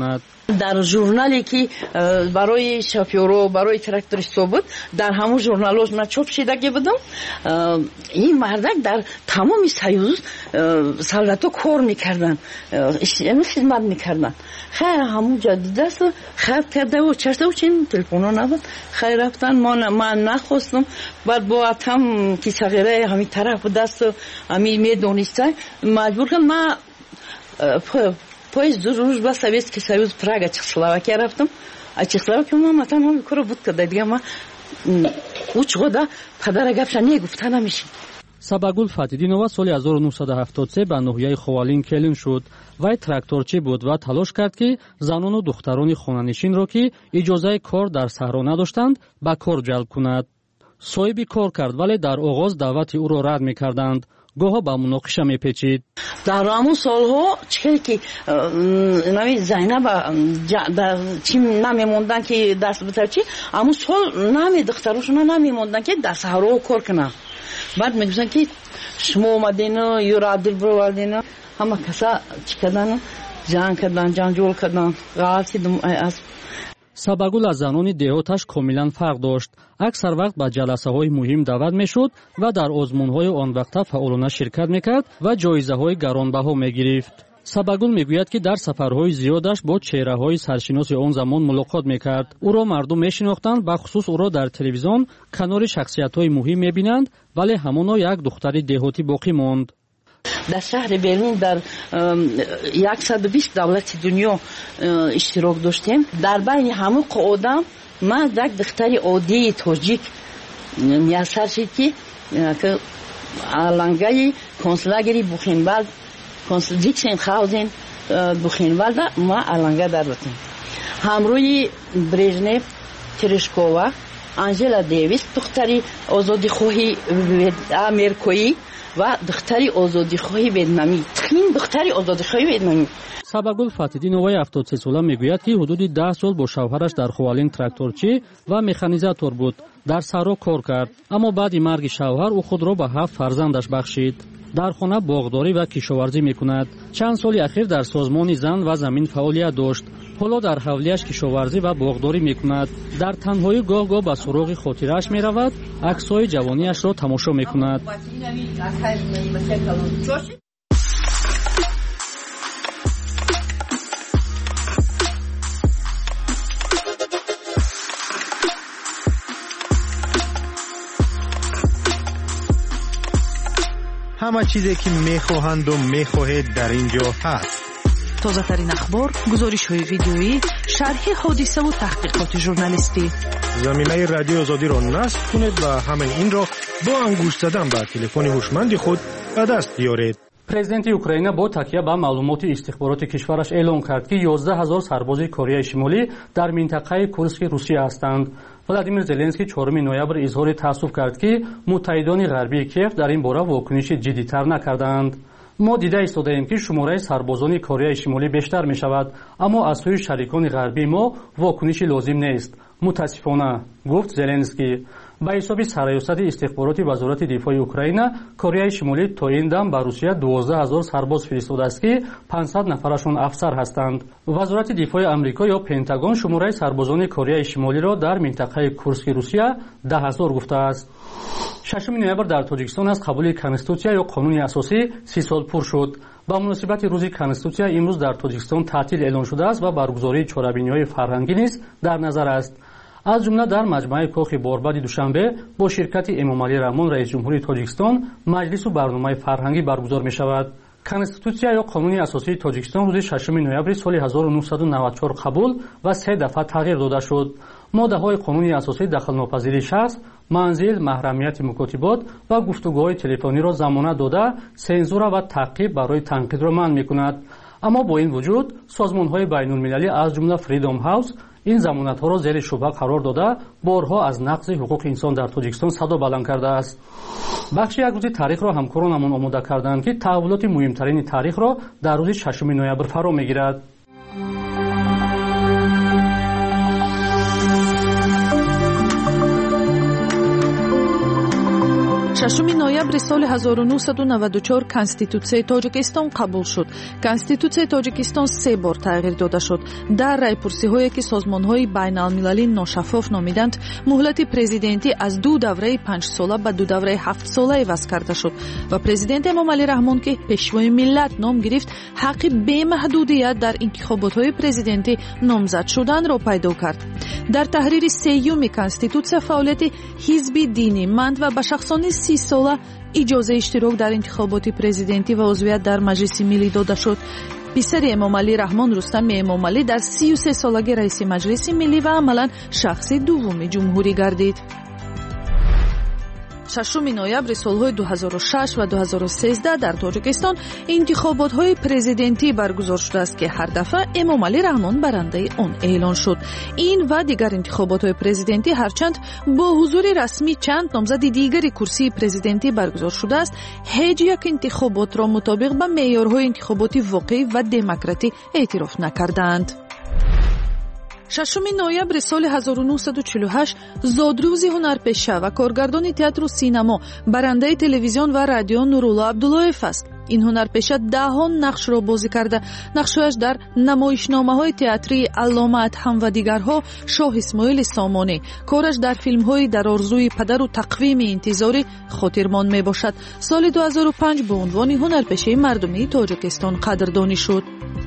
در ژورنالی که برای شافیورو برای تراکتوریستا بود در همون ژورنالوز من چاپ شدگی بودم این مردک در تمام سیوز سالاتو کار میکردن خدمت میکردن خیر همون جدید است خیر کرده و چرته و چین تلفن ها نبود خیر رفتن من نخواستم بعد با اتم که صغیره همین طرف دست همین میدونسته مجبور کردم من поезд روز با Советский Союз Прага Чехословакия رفتم а Чехословакия мама там هم کارو بود کرده دیگه ما уч года پدر گفت نگفته نمیشه. Сабагул Фатидинова соли ҳазору нуҳсаду ҳафтод و سه ба ноҳияи Ховалин келин шуд. Вай тракторчӣ буд ва талош кард ки занону духтарони хонанишинро ки иҷозаи кор дар саҳро надоштанд ба кор ҷалб кунад. соҳиби кор кард вале дар оғоз даъвати ӯро рад мекарданд. гоҳо ба муноқиша мепечид. дар ҳамун солҳо чикаре ки нави Зайнаба чӣ намемондан ки даст битарчи ҳамун сол нами духтарушона намемондан ки дар саҳро кор кунанд. баъд мегӯфтанд ки шумо омадину юрадил бировардину ҳама каса чӣ кардану ҷанг кардан ҷанҷол кардан ғалати аст. Сабагул аз занони деҳоташ комилан фарқ дошт. аксар вақт ба ҷаласаҳои муҳим даъват мешуд ва дар озмунҳои он вақта фаъолона ширкат мекард ва ҷоизаҳои гаронбаҳо мегирифт. Сабагул мегӯяд ки дар сафарҳои зиёдаш бо чеҳраҳои саршиноси он замон мулоқот мекард. ӯро мардум мешинохтанд, бахусус ӯро дар телевизион канори шахсиятҳои муҳим мебинанд, вале ҳамоно як духтари деҳотӣ боқӣ монд. در شهر برلین در صد و بیست دولت دنیا اشتراک داشتیم. در بین همه قاعدم من یک دختری عادی تاجیک میسر شد که علنگای کنسولگری بوخنوالد کنسول دیکسن خاوزن بوخنوالد ما علنگا در بودیم. همروی برژنف ترشکووا آنژلا دیویس دختری آزادی خواهی آمریکایی و دختری آزادیخواهی ویتنامی تخین دختری آزادیخواهی ویتنامی. Сабагул Фатидиноваи ҳафтод و سه сола мегӯяд ки ҳудуди даҳ сол бо шавҳараш дар Ховалин тракторчӣ ва механизатор буд. дар саҳро кор кард, аммо баъди марги шавҳар ӯ худро ба ҳафт фарзандаш бахшид. дар хона боғдорӣ ва кишоварзӣ мекунад. чанд соли ахир дар созмони зан ва замин фаъолият дошт. ҳоло дар ҳавлияш кишоварзӣ ва боғдорӣ мекунад. дар танҳоӣ гоҳ-гоҳ ба суроғи хотирааш меравад, аксҳои ҷавониашро тамошо мекунад. همه چیزی که میخواهند و میخواهید در اینجا هست. تازه ترین اخبار، گزارش های ویدیویی، شرح حادثه و تحقیقات ژورنالیستی. زمینه رادیو آزادی را نصب کنید و همین این را با انگوش زدن به تلفن هوشمند خود به دست بیارید. президенти Украина бо такя ба маълумоти истихбороти кишвараш эълон кард ки ёздаҳ ҳазор сарбози Кореяи Шимолӣ дар минтақаи Курски Русия ҳастанд. Владимир Зеленский чорум ноябр изҳори таассуф кард ки муттаҳидони ғарбии Киев дар ин бора вокуниши ҷиддитар накарданд. мо дида истодаем ки шумораи сарбозони Кореяи Шимолӣ бештар мешавад, аммо аз сӯи шарикони ғарбии мо вокуниши лозим нест. мутаассифона, гуфт Зеленский. ба ҳисоби сарёсати истихбороти вазорати дифои Украина, Кореяи Шимолӣ то ин дам ба Русия дувоздаҳ ҳазор сарбоз фиристодааст ки пансад нафарашон афсар ҳастанд. вазорати дифои Амрико ё Пентагон шумораи сарбозони Кореяи Шимолиро дар минтақаи Курски Русия даҳ ҳазор гуфтааст. шашуми ноябр дар Тоҷикистон аз қабули Конститутсия ё қонуни асосӣ си сол пур шуд. ба муносибати рӯзи Конститутсия имрӯз дар Тоҷикистон таътил эълон шудааст ва баргузории чорабиниҳои фарҳангӣ низ дар назар аст. аз ҷумла дар маҷмаи кохи Борбади душанбе бо ширкати Эмомалӣ Раҳмон раиси ҷумҳурии Тоҷикистон маҷлису барномаи фарҳангӣ баргузор мешавад. Конститутсия ё қонуни асосии Тоҷикистон рӯзи шашуми ноябри соли ҳазору нуҳсаду навад و چهار қабул ва се дафъа тағйир дода шуд. моддаҳои қонуни асосӣ дахлнопазирии шахс, манзил, маҳрамияти мукотибот ва гуфтугӯҳои телефониро замонат дода, сензура ва таъқиб барои танқидро манъ мекунад. аммо бо ин вуҷуд созмонҳои байнулмилалӣ аз ҷумла Freedom House ин замонатҳоро зери шубҳа қарор дода, борҳо аз нақзи ҳуқуқи инсон дар Тоҷикистон садо баланд кардааст. бахши як рӯзи таърихро ҳамкоронамон омода карданд ки таҳввулоти муҳимтарини таърихро дар рӯзи шашуми ноябр фаро мегирад. ششم نوامبر سال هزار و نهصد و نود و چهار کنستیتوسیای تاجیکستان قبول شد. کنستیتوسیای تاجیکستان سه بار تغییر داده شد. در رایپرسی‌هایی که سازمان‌های بین‌المللی ناشفاف نامیدند، مهلت پرزیدنتی از دو دوره پنج ساله به دو دوره هفت ساله عوض کرده شد و پرزیدنت امامعلی رحمان که پیشوای ملت نام گرفت، حق بی‌محدودیت در انتخابات‌های پرزیدنتی نامزد شدن را پیدا کرد. در تحریر سیوم کنستیتوسیای فعالیت حزب دینی مند و به شخصان سی ساله اجازه اشتراک در انتخابات پرزیدنتی و عضویت در مجلس ملی داده شد. پسر امامعلی رحمان رستم امامعلی در سی و سه سالگی رئیس مجلس ملی و عملاً شخص دوم جمهوری گردید. ششم نوامبر سالهای دو هزار و شش و دو هزار و سیزده در تاجیکستان انتخابات‌های پرزیدنتی برگزار شده است که هر دفعه امامعلی رحمان برنده آن اعلان شد. این و دیگر انتخابات‌های پرزیدنتی هرچند با حضور رسمی چند نامزد دیگری کرسی پرزیدنتی برگزار شده است، هیچ یک انتخابات را مطابق با معیارهای انتخاباتی واقعی و دموکراتی اعتراف نکردند. ششم نوامبر سال هزار و نهصد و چهل و هشت زادروز هنرپیشه و کارگردان تئاتر و سینما، برنده تلویزیون و رادیو نورالله عبداللهیف است. این هنرپیشه دهها نقش را بازی کرده. نقشش در نمایشنامه‌های تئاتری علامه ادهم و دیگرها، شاه اسماعیل سامانی. کارش در فیلم‌های در آرزوی پدر و تقویم انتظاری خاطرمان میباشد. سال دو هزار و پنج به عنوان هنرپیشه مردمی تاجیکستان قدردانی شد.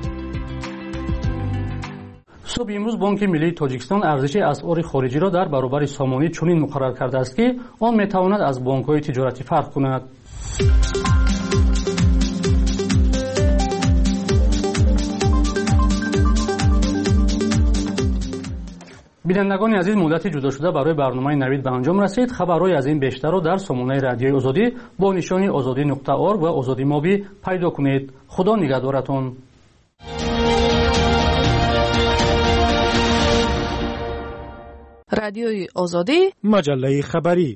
صبح امروز بانک ملی تاجیکستان ارزش اسعار خارجی را در برابر سامانی چنین مقرر کرده است که آن میتواند از بانک‌های تجارتی فرق کند. بینندگان عزیز، مدت جدا شده برای برنامه نوید به انجام رسید. خبرهای از این بیشتر را در سامانه رادیوی آزادی با نشانی آزادی نقطه org و آزادی مابی پیدا کنید. خدا نگهدارتان. رادیوی آزادی، مجله خبری.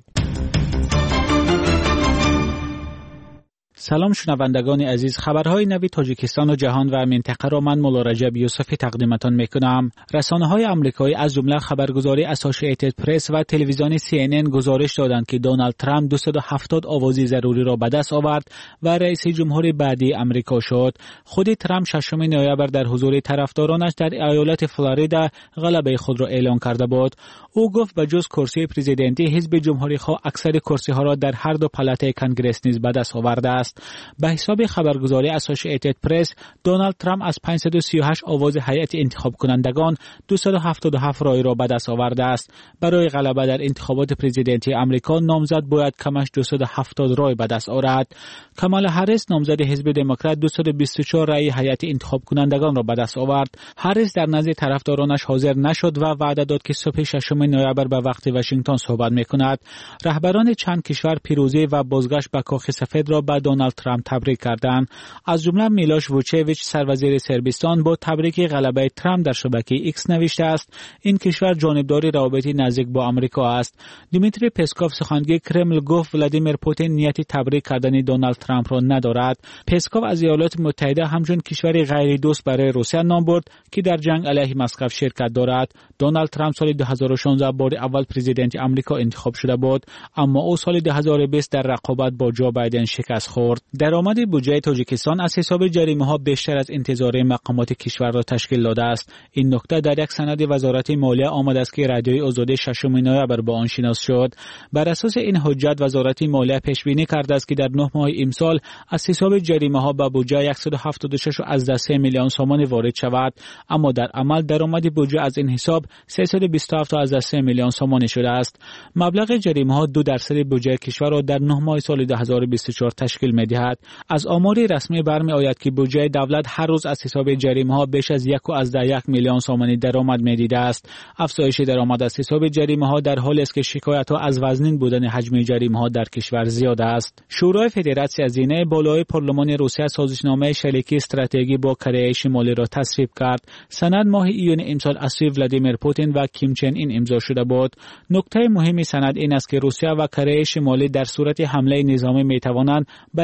سلام شنوندگان عزیز، خبرهای نوی تاجیکستان و جهان و منطقه را من مولا رجب یوسفی تقدیمتان میکنم. رسانه‌های آمریکایی از جمله خبرگزاری اسوسییتد پرس و تلویزیون سی ان ان گزارش دادند که دونالد ترامپ دویست و هفتاد آوازی ضروری را به دست آورد و رئیس جمهور بعدی آمریکا شد. خود ترامپ ششم نوامبر در حضور طرفدارانش در ایالت فلوریدا غلبه خود را اعلام کرده بود. او گفت به جز کرسی پرزیدنتی، حزب جمهوری خواه اکثر کرسی ها را در هر دو پالات کنگرس نیز به دست آورده است. به حساب خبرگزاری اسوسییتد پرس، دونالد ترامپ از پانصد و سی و هشت آواز هیئت انتخاب کنندگان دویست و هفتاد و هفت رای را به دست آورده است. برای غلبه در انتخابات پرزیدنتی آمریکا، نامزد باید کمش دویست و هفتاد رای به دست آورد. کامالا هریس، نامزد حزب دموکرات، دویست و بیست و چهار رای هیئت انتخاب کنندگان را به دست آورد. هریس در نزد طرفدارانش حاضر نشد و وعده داد که صبح ششم نوامبر به وقت واشنگتن صحبت می‌کند. رهبران چند کشور پیروزی و بازگشت به کاخ سفید را به دونالد ترامپ تبریک کردند. از جمله میلوش ووچیویچ، سروزیر سربستان، با تبریک غلبه ترامپ در شبکه ایکس نوشته است این کشور جانبدار روابط نزدیک با آمریکا است. دیمیتری پسکوف، سخنگوی کرمل، گفت ولادیمیر پوتین نیت تبریک کردن دونالد ترامپ را ندارد. پسکوف از ایالات متحده همچون کشوری غیر دوست برای روسیه نام برد که در جنگ علیه مسکو شرکت دارد. دونالد ترامپ سال دو هزار و شانزده بار اول پرزیدنت آمریکا انتخاب شده بود، اما او سال دو هزار و بیست در رقابت با جو بایدن شکست خورد. درآمد بودجه تاجیکستان از حساب جریمه‌ها بیشتر از انتظار مقامات کشور را تشکیل داده است. این نکته در یک سند وزارت مالیه آمده است که رادیوی آزادی ششم نوامبر با آن شناس شد. بر اساس این حجت وزارت مالیه پیش بینی کرده است که در نه ماه امسال از حساب جریمه‌ها به بودجه صد و هفتاد و شش از سه میلیون سومان وارد شود، اما در عمل درآمد بودجه از این حساب سیصد و بیست و هفت از سه میلیون سومان شده است. مبلغ جریمه‌ها دو درصد بودجه کشور را در نه ماه سال دو هزار و بیست و چهار تشکیل می‌دهد. از آمار رسمی برمی‌آید که بودجه دولت هر روز از حساب جریمه‌ها بیش از یک و از یک میلیون سومانی درآمد می‌دیده است. افزایش درآمد از حساب جریمه‌ها در حالی است که شکایت‌ها از وزنین بودن حجم جریمه‌ها در کشور زیاد است. شورای فدراسیون هزینه بالای پارلمان روسیه سازشنامه شریکی استراتژی با کره شمالی را تصویب کرد. سند ماه ایون امسال از سوی ولادیمیر پوتین و کیم چن این امضا شده بود. نکته مهمی سند این است که روسیه و کره شمالی در صورت حمله نظامی می‌توانند به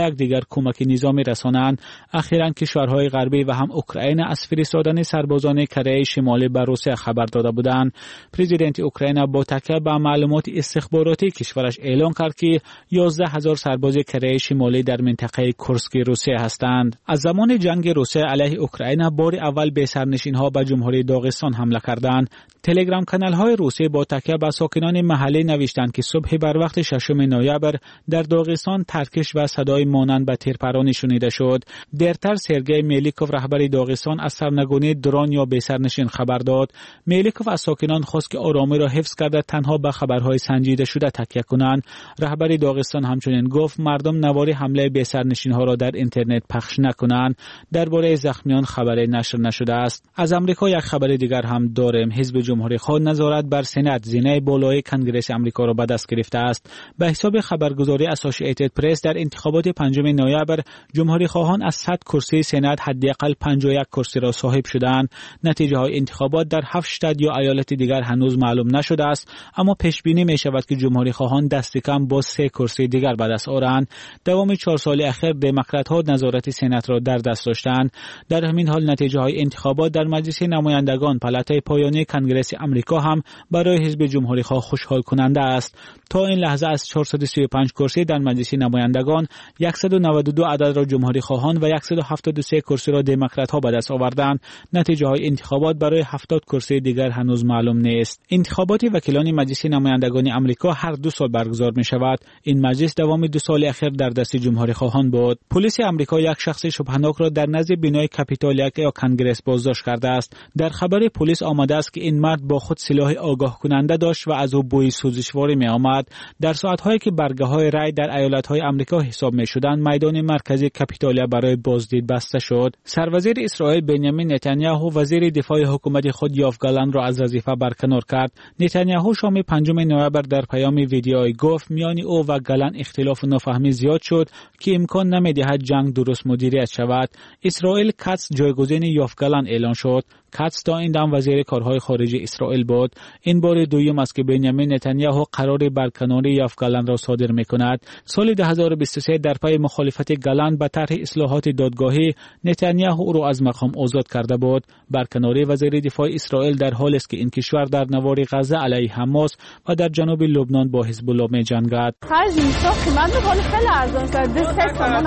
یک دیگر کمک نظامی رسانند. اخیراً کشورهای غربی و هم اوکراین از فرستادن سربازان کره شمالی به روسیه خبر داده بودند. پرزیدنت اوکراین با تکیه به معلومات استخباراتی کشورش اعلام کرد که یازده هزار سرباز کره شمالی در منطقه کورسک روسیه هستند. از زمان جنگ روسیه علیه اوکراین بار اول به سرنشین‌ها به جمهوری داغستان حمله کردند. تلگرام کانال‌های روسیه با تکیه به ساکنان محلی نوشتند که صبح بر وقت ششم نوامبر در داغستان ترکش و صدای مانند به تیرپرانی شنیده شد. دیرتر سرگئی میلیکوف رهبر داغستان از سرنگونی درون یا بی‌سرنشین خبر داد. میلیکوف از ساکنان خواست که آرامی را حفظ کرده تنها به خبرهای سنجیده شده تکیه کنند. رهبر داغستان همچنین گفت مردم نوار حمله بی‌سرنشین‌ها را در اینترنت پخش نکنند. درباره زخمیان خبری نشر نشده است. از آمریکا یک خبر دیگر هم داریم. حزب جمهوری خواه نظارت بر سنات زینه بالای کنگره آمریکا را به دست گرفته است. به حساب خبرگزاری اسوسییتد پرس در انتخابات پنجم نوامبر جمهوری خواهان از صد کرسی سنات حداقل پنجاه و یک کرسی را صاحب شدند. نتیجه های انتخابات در هفت شتات یا ایالت دیگر هنوز معلوم نشده است، اما پیش بینی می شود که جمهوری خواهان دست کم با سه کرسی دیگر به دست آورند. دوام چهار سال اخیر دموکرات ها نظارت سنات را در دست داشتند. در همین حال نتیجه های انتخابات در مجلس نمایندگان پالاتای پایانی کنگره آمریکا هم برای حزب جمهوری خواه خوشحال کننده است. تا این لحظه از چهارصد و سی و پنج کرسی در مجلس نمایندگان صد و نود و دو عدد را جمهوری خواهان و صد و هفتاد و سه کرسی را دموکرات ها به دست آوردند. نتیجه های انتخابات برای هفتاد کرسی دیگر هنوز معلوم نیست. انتخابات وکیلان مجلس نمایندگان آمریکا هر دو سال برگزار می شود. این مجلس دوام دو سال اخیر در دست جمهوری خواهان بود. پلیس آمریکا یک شخص شبهه‌ناک را در نزد بینای کاپیتول یا کنگره بازداشت کرده است. در خبر پلیس آمده است که این مرد با خود سلاح آگاه کننده داشت و از او بوی سوزشواری می آمد. در ساعت‌هایی که برگه‌های رای در ایالت‌های آمریکا حساب می‌شدند، میدان مرکزی کاپیتولیا برای بازدید بسته شد. سروزیر اسرائیل بنیامین نتانیاهو وزیر دفاع حکومت خود یوآف گالند را از وظیفه برکنار کرد. نتانیاهو شام پنجم نوامبر در پیام ویدیویی گفت میان او و گالند اختلاف نفهمی زیاد شد که امکان نمی‌دهد جنگ درست مدیریت شود. اسرائیل کاتس جایگزین یوآف گالند اعلان شد. کاتس تا این دم وزیر کارهای خارجی اسرائیل بود. این بار دوم است که بنیامین نتانیاهو قرار برکناری یوآف گالند را صادر می‌کند. سال دو هزار و بیست و سه در پی مخالفت گالند به طرح اصلاحات دادگاهی، نتانیاهو او را از مقام آزاد کرده بود. برکناری وزیر دفاع اسرائیل در حالی است که این کشور در نوار غزه علیه حماس و در جنوب لبنان با حزب الله می‌جنگد. خرج میساخت من می‌خوام خیلی ارزان کرد. دست سامان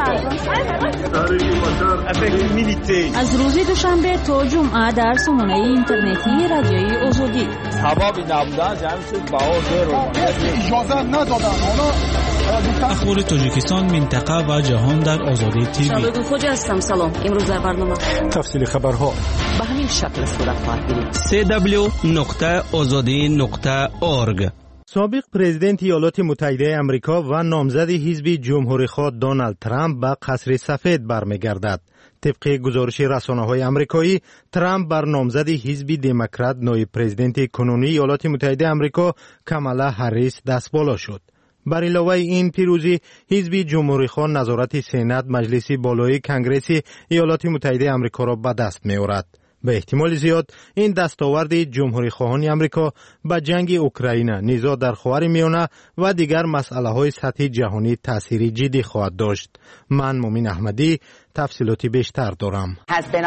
ارزان. از روز دوشنبه تا جمعه در سامانه اینترنتی رادیوی آزادی. ثوابی نبودن جمعش باور رو اجازه ندادن. اخبار تاجیکستان، منطقه و جهان در آزادی تیوی. شبگون خوجا هستم. سلام. امروز در برنامه تفصیل خبرها به همین شکل صورت خواهد گرفت. سی دبلیو نقطه آزادی نقطه اورگ. سابق پرزیدنت ایالات متحده آمریکا و نامزد حزب جمهوری‌خواه دونالد ترامپ به قصر سفید برمیگردد. طبق گزارش رسانه‌های آمریکایی، ترامپ بر نامزد حزب دموکرات نایب پرزیدنت کنونی ایالات متحده آمریکا کامالا هریس دستبالا شد. بر علاوه این پیروزی، حزب جمهوری‌خواه نظارت سنات مجلس بالای کنگره ایالات متحده آمریکا را به دست می‌آورد. به احتمال زیاد این دستاورد جمهوری خواهان آمریکا به جنگ اوکراین، نزاع در خاورمیانه و دیگر مسائل‌های سطحی جهانی تأثیر جدی خواهد داشت. من مومن احمدی تفصیلاتی بیشتر دارم.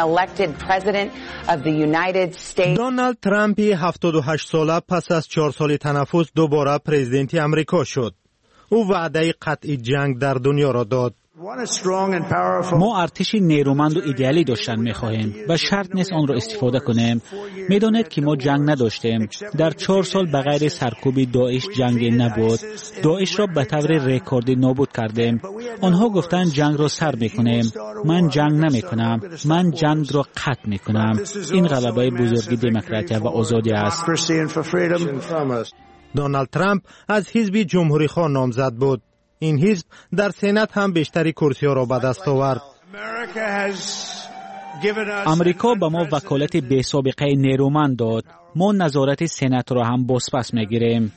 دونالد ترامپ هفتاد و هشت ساله پس از چهار سال تنفس دوباره پرزیدنت آمریکا شد. او وعده قطعی جنگ در دنیا را داد. ما ارتش نیرومند و ایدئالی داشتن می‌خواهیم و شرط نیست آن را استفاده کنیم. می‌دانید که ما جنگ نداشتیم. در چهار سال بغیر سرکوب داعش جنگ نبود. داعش را به طور رکوردی نابود کردیم. آنها گفتند جنگ را سر می‌کنیم. من جنگ نمی‌کنم. من جنگ را قطع می‌کنم. این غلبه بزرگ دموکراتیه و آزادی است. دونالد ترامپ از حزب جمهوری‌خواه نامزد بود. این حزب در سنات هم بیشتری کرسی‌ها را به دست آورد. امریکا به ما وکالت بی سابقه نیرومند داد. ما نظارت سنات را هم بازپس می‌گیریم.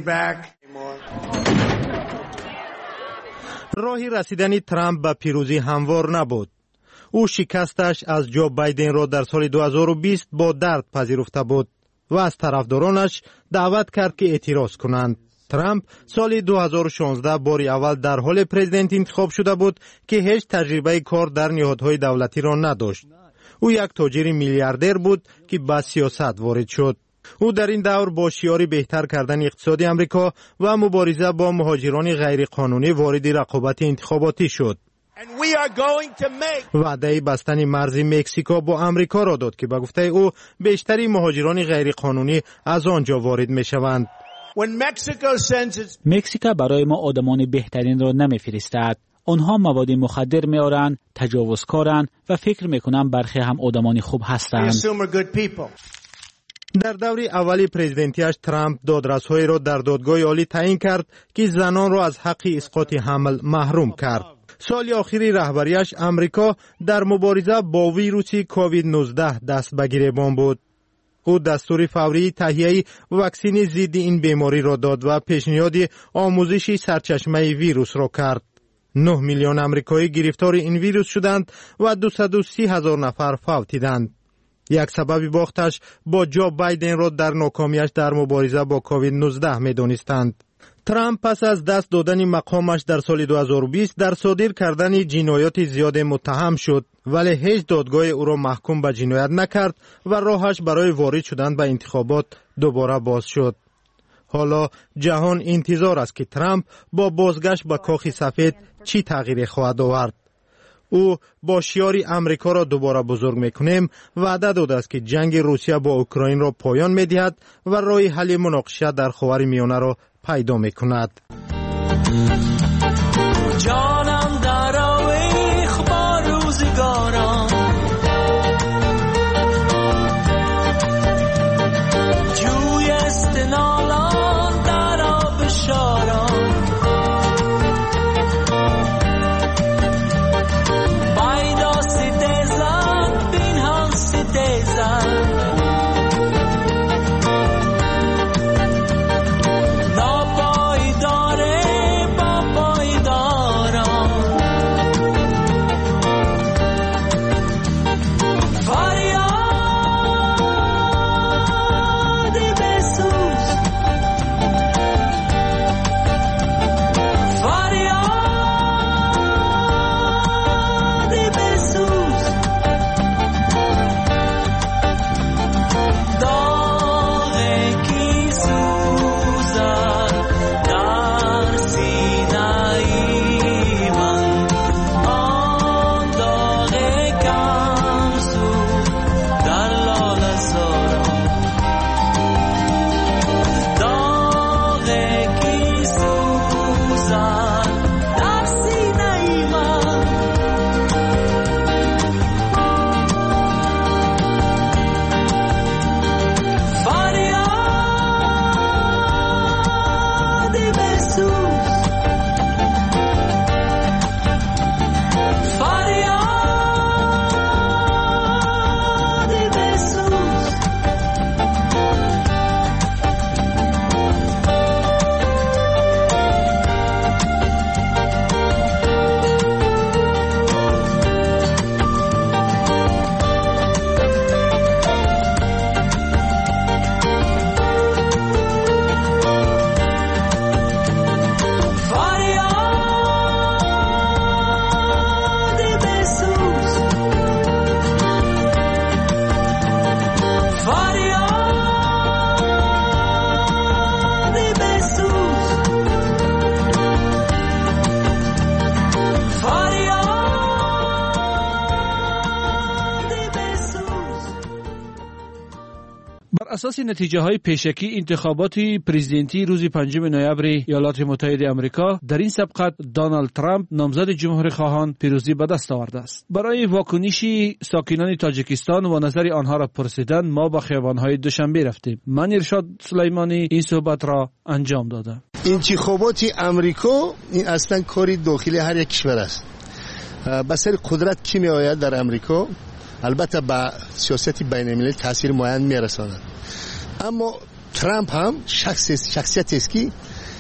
راهی رسیدن ترامپ به پیروزی هموار نبود. او شکستش از جو بایدن را در سال دو هزار و بیست با درد پذیرفته بود و از طرفدارانش دعوت کرد که اعتراض کنند. ترامپ سال دو هزار و شانزده باری اول در حال پرزیدنت انتخاب شده بود که هیچ تجربه کار در نهادهای دولتی را نداشت. او یک تاجر میلیاردر بود که به سیاست وارد شد. او در این دور با شعار بهتر کردن اقتصاد آمریکا و مبارزه با مهاجران غیرقانونی وارد رقابت انتخاباتی شد. وعده بستن مرز مکزیکو با آمریکا را داد که به گفته او بیشتری مهاجران غیرقانونی از آنجا وارد میشوند. مکزیکا برای ما آدمان بهترین را نمیفرستد. آنها مواد مخدر میارند، تجاوزکارند و فکر میکنند برخی هم آدمان خوب هستند. در دور اولی پرزیدنتیش ترامپ دادرس‌هایی را در دادگاه عالی تعیین کرد که زنان را از حق اسقاط حمل محروم کرد. سال آخری رهبریش امریکا در مبارزه با ویروس کووید نوزده دست به گریبان بود. او دستور فوری تهیه واکسن ضد این بیماری را داد و پیشنهاد آموزش سرچشمه ویروس را کرد. نه میلیون آمریکایی گرفتار این ویروس شدند و دویست و سی هزار نفر فوتیدند. یک سبب باختش با جو بایدن را در ناکامیش در مبارزه با کووید نوزده می‌دانستند. ترامپ پس از دست دادن مقامش در سال دو هزار و بیست در صادر کردن جنایات زیاد متهم شد، ولی هیچ دادگاه او را محکوم به جنایت نکرد و راهش برای وارد شدن به انتخابات دوباره باز شد. حالا جهان انتظار است که ترامپ با بازگشت به کاخ سفید چی تغییری خواهد آورد. او با شعار امریکا را دوباره بزرگ میکنیم وعده داده است که جنگ روسیه با اوکراین را پایان میدهد و راه حل مناقشه در خاور میانه را پیدا میکند. جانم در آویخ با روزگاران، جوی استنالان در آب شاران، بایدا ستیزن بینهان ستیزن، اساس نتیجه های پیشکی انتخابات پرزیدنتی روز پنجم نوامبر ایالات متحده آمریکا در این سبقت دونالد ترامپ نامزد جمهوری خواهان پیروزی به دست آورده است. برای واکنش ساکنان تاجیکستان و نظر آنها را پرسیدن ما به خیابان‌های دوشنبه رفتیم. من ارشاد سلیمانی این صحبت را انجام دادم. انتخابات آمریکا این اصلا کاری داخلی هر یک کشور است. به سر قدرت کی می آید در آمریکا البته با سیاست بین المللی تاثیر معین می رساند. اما ترامپ هم شخص شخصیتی است که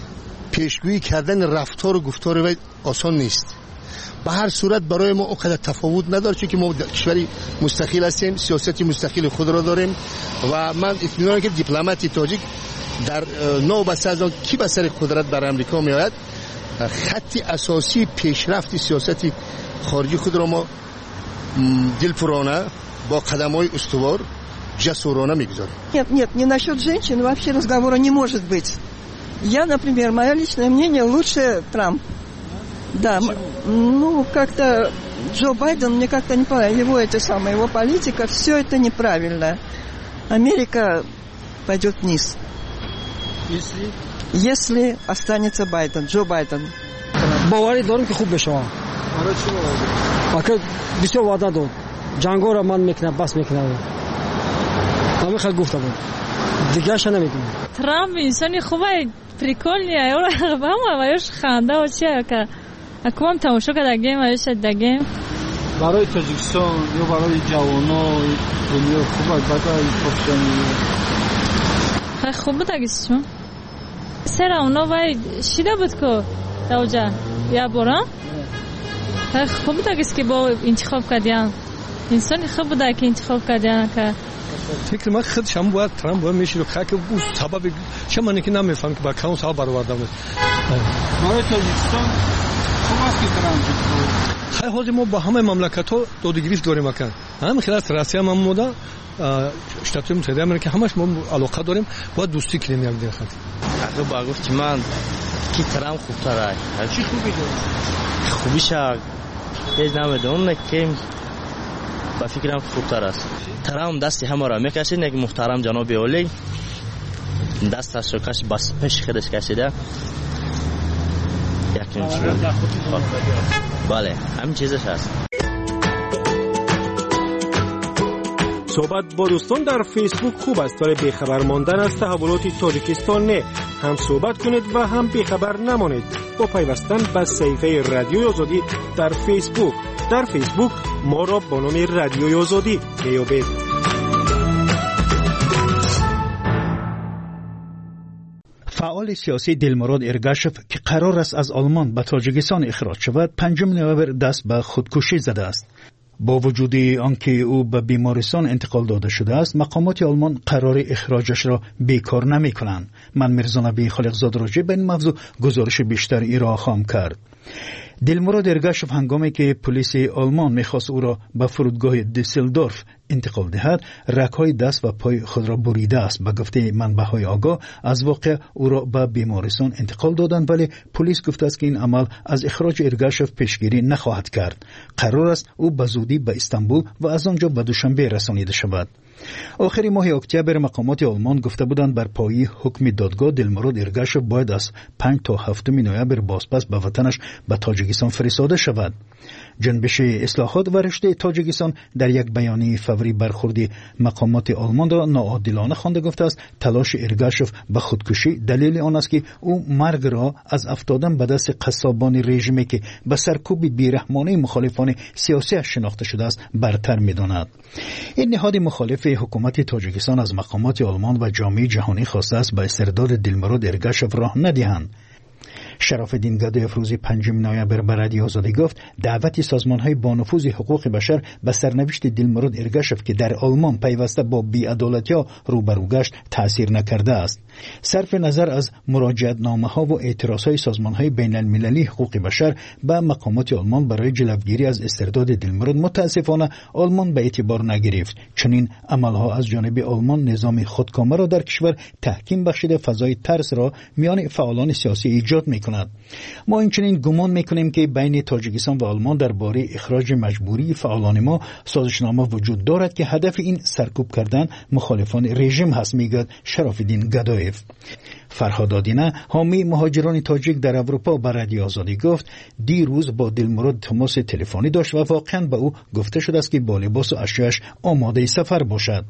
پیشگویی کردن رفتار و گفتار وی آسان نیست. به هر صورت برای ما اونقدر تفاوت نداره چون که ما کشوری مستقل هستیم، سیاست مستقل خود را داریم و من اطمینان که دیپلماتی تاجیک در نو به سازان کی به سر قدرت در امریکا می آید، خط اساسی پیشرفت سیاست خارجی خود را ما دلپرانه با قدم‌های استوار جسورانه می‌گذاریم. Нет, нет, не насчет женщин вообще разговора не может быть. Я, например, мое личное мнение, лучше Трамп. Да, ну как-то Джо Байден, мне как-то не понравилось, его эти самые, его политика, все это неправильно. Америка пойдет вниз. Если? Если останется Байден, Джо Байден. باوری دارم که خوب بشه. برای چی باوری؟ آخه بسیار وعده داد. جنگا را من میکنم، بس میکنم. همه خیلی گفته بود. دیگه اش نمیدونم. ترامپ انسانی خوبه، پریکولنیه. اون با هم وایش خنده و چیه که اکوام تماشا کردیم وایش دگیم. برای تاجیکستان یا برای جوانان دنیا خوبه، بعد این پوشانی. خیلی خوبه تاجیکستان. سر اونا وای شیده بود که دوجا یا برام. خیلی خوبه تاجیکست که با انتخاب کردیم. انسانی خوب بوده که انتخاب کردیم که فکر من خود شما باید ترامپ باید میشه که که اون سبب شما نکی نمیفهم که با کدوم سبب برآورده بود. برای تاجیکستان خوب است که ترامپ خیلی حال ما با همه مملکت‌ها دادگیری داریم مکان. هم خیلی از روسیه هم مودا شتات متحده آمریکا همش ما علاقه داریم با دوستی کنیم یک دیگه. اگه با گفت من کی ترامپ خوبتره. چی خوبی داره؟ خوبیش هیچ نمیدونم که با فکرم خوبتر است. ترامپ دستی همه را میکشید، یک محترم جناب اولی دستش رو کشید، بس پیش خودش کشیده. یکی میشه. بله، همین چیزش هست. صحبت با دوستان در فیسبوک خوب است ولی بیخبر ماندن از تحولات تاجیکستان نه. هم صحبت کنید و هم بیخبر نمانید با پیوستن به صفحه رادیوی آزادی در فیسبوک. در فیسبوک ما را با نام رادیوی آزادی میابید. فعال سیاسی دلمراد ارگاشف که قرار است از آلمان به تاجیکستان اخراج شود، پنجم نوامبر دست به خودکشی زده است. با وجود آنکه او به بیمارستان انتقال داده شده است، مقامات آلمان قرار اخراجش را بیکار نمی کنند. من میرزا نبی خالقزاد راجع به این موضوع گزارش بیشتر ارائه خواهم کرد. دلمراد ارگاشف هنگامی که پلیس آلمان میخواست او را به فرودگاه دیسلدورف انتقال دهد، رگ‌های دست و پای خود را بریده است. به گفته منبع‌های آگاه از واقع او را به بیمارستان انتقال دادند، ولی پلیس گفته است که این عمل از اخراج ارگاشف پیشگیری نخواهد کرد. قرار است او به زودی به استانبول و از آنجا به دوشنبه رسانیده شود. آخر ماه اکتبر مقامات آلمان گفته بودند بر پایه حکم دادگاه دلمراد ارگاشف باید از پنج تا هفتم نوامبر بازپس به وطنش به تاجیکستان فرستاده شود. جنبش اصلاحات و رشته تاجیکستان در یک بیانیه فوری برخورد مقامات آلمان را ناعادلانه خوانده گفته است تلاش ارگاشف به خودکشی دلیل آن است که او مرگ را از افتادن به دست قصابان رژیمی که به سرکوب بیرحمانه مخالفان سیاسی شناخته شده است برتر می‌داند. این نهاد مخالف حکومت تاجیکستان از مقامات آلمان و جامعه جهانی خواسته است به استرداد دلمراد ارگاشف راه ندهند. شراف‌الدین گدایف روز پنجم نوامبر به رادیو آزادی گفت دعوت سازمان‌های با نفوذ حقوق بشر به سرنوشت دلمراد ارگاشف که در آلمان پیوسته با بی‌عدالتی‌ها روبرو گشت تأثیر نکرده است. صرف نظر از مراجعتنامه‌ها و اعتراض‌های سازمان‌های بین‌المللی حقوق بشر به مقامات آلمان برای جلوگیری از استرداد دلمراد متأسفانه آلمان به اعتبار نگرفت. چنین عمل‌ها از جانب آلمان نظام خودکامه را در کشور تحکیم بخشیده فضای ترس را میان فعالان سیاسی ایجاد می‌کند. ما اینچنین گمان میکنیم که بین تاجیکستان و آلمان درباره اخراج مجبوری فعالان ما سازشنامه وجود دارد که هدف این سرکوب کردن مخالفان رژیم هست، میگوید شراف‌الدین گدایف. فرهاد آدینه حامی مهاجران تاجیک در اروپا به رادیو آزادی گفت دیروز با دلمراد تماس تلفنی داشت و واقعا به او گفته شده است که با لباس و اشیاءش آماده سفر باشد.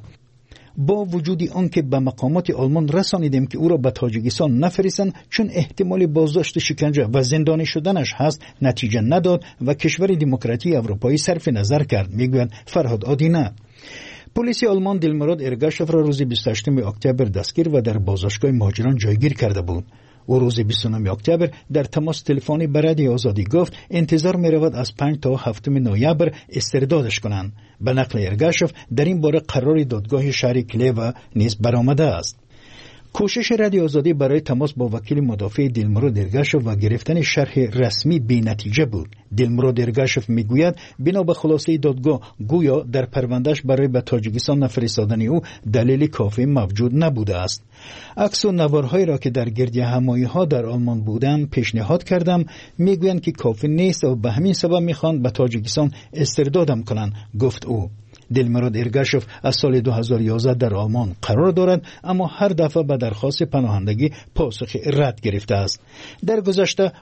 با وجود آنکه به مقامات آلمان رسانیدیم که او را به تاجیکستان نفرستند چون احتمال بازداشت، شکنجه و زندانی شدنش هست، نتیجه نداد و کشور دموکراتی اروپایی صرف نظر کرد، میگوید فرهاد آدینه. پلیس آلمان دلمراد ارگاشف را روز بیست و هشتم اکتبر دستگیر و در بازداشتگاه مهاجران جایگیر کرده بود. و روز بیست و نهم اکتبر در تماس تلفنی به رادیو آزادی گفت انتظار می رود از پنج تا هفتم نوامبر استردادش کنند. به نقل ارگاشف در این باره قرار دادگاه شهر کلیو نیز برآمده است. کوشش رادیو آزادی برای تماس با وکیل مدافع دلمراد ارگاشف و گرفتن شرح رسمی بی نتیجه بود. دلمراد ارگاشف میگوید بنا به خلاصه دادگاه گویا در پروندهش برای به تاجیکستان نفرستادن او دلیل کافی موجود نبوده است. عکس و نوارهایی را که در گردی همایی ها در آلمان بودند پیشنهاد کردم، میگویند که کافی نیست و به همین سبب میخواند به تاجیکستان استردادم کنند، گفت او. دلمراد ارگاشف از سال دو هزار و یازده در آلمان قرار دارد، اما هر دفعه به درخواست پناهندگی پاسخ رد گرفته است. در گذشته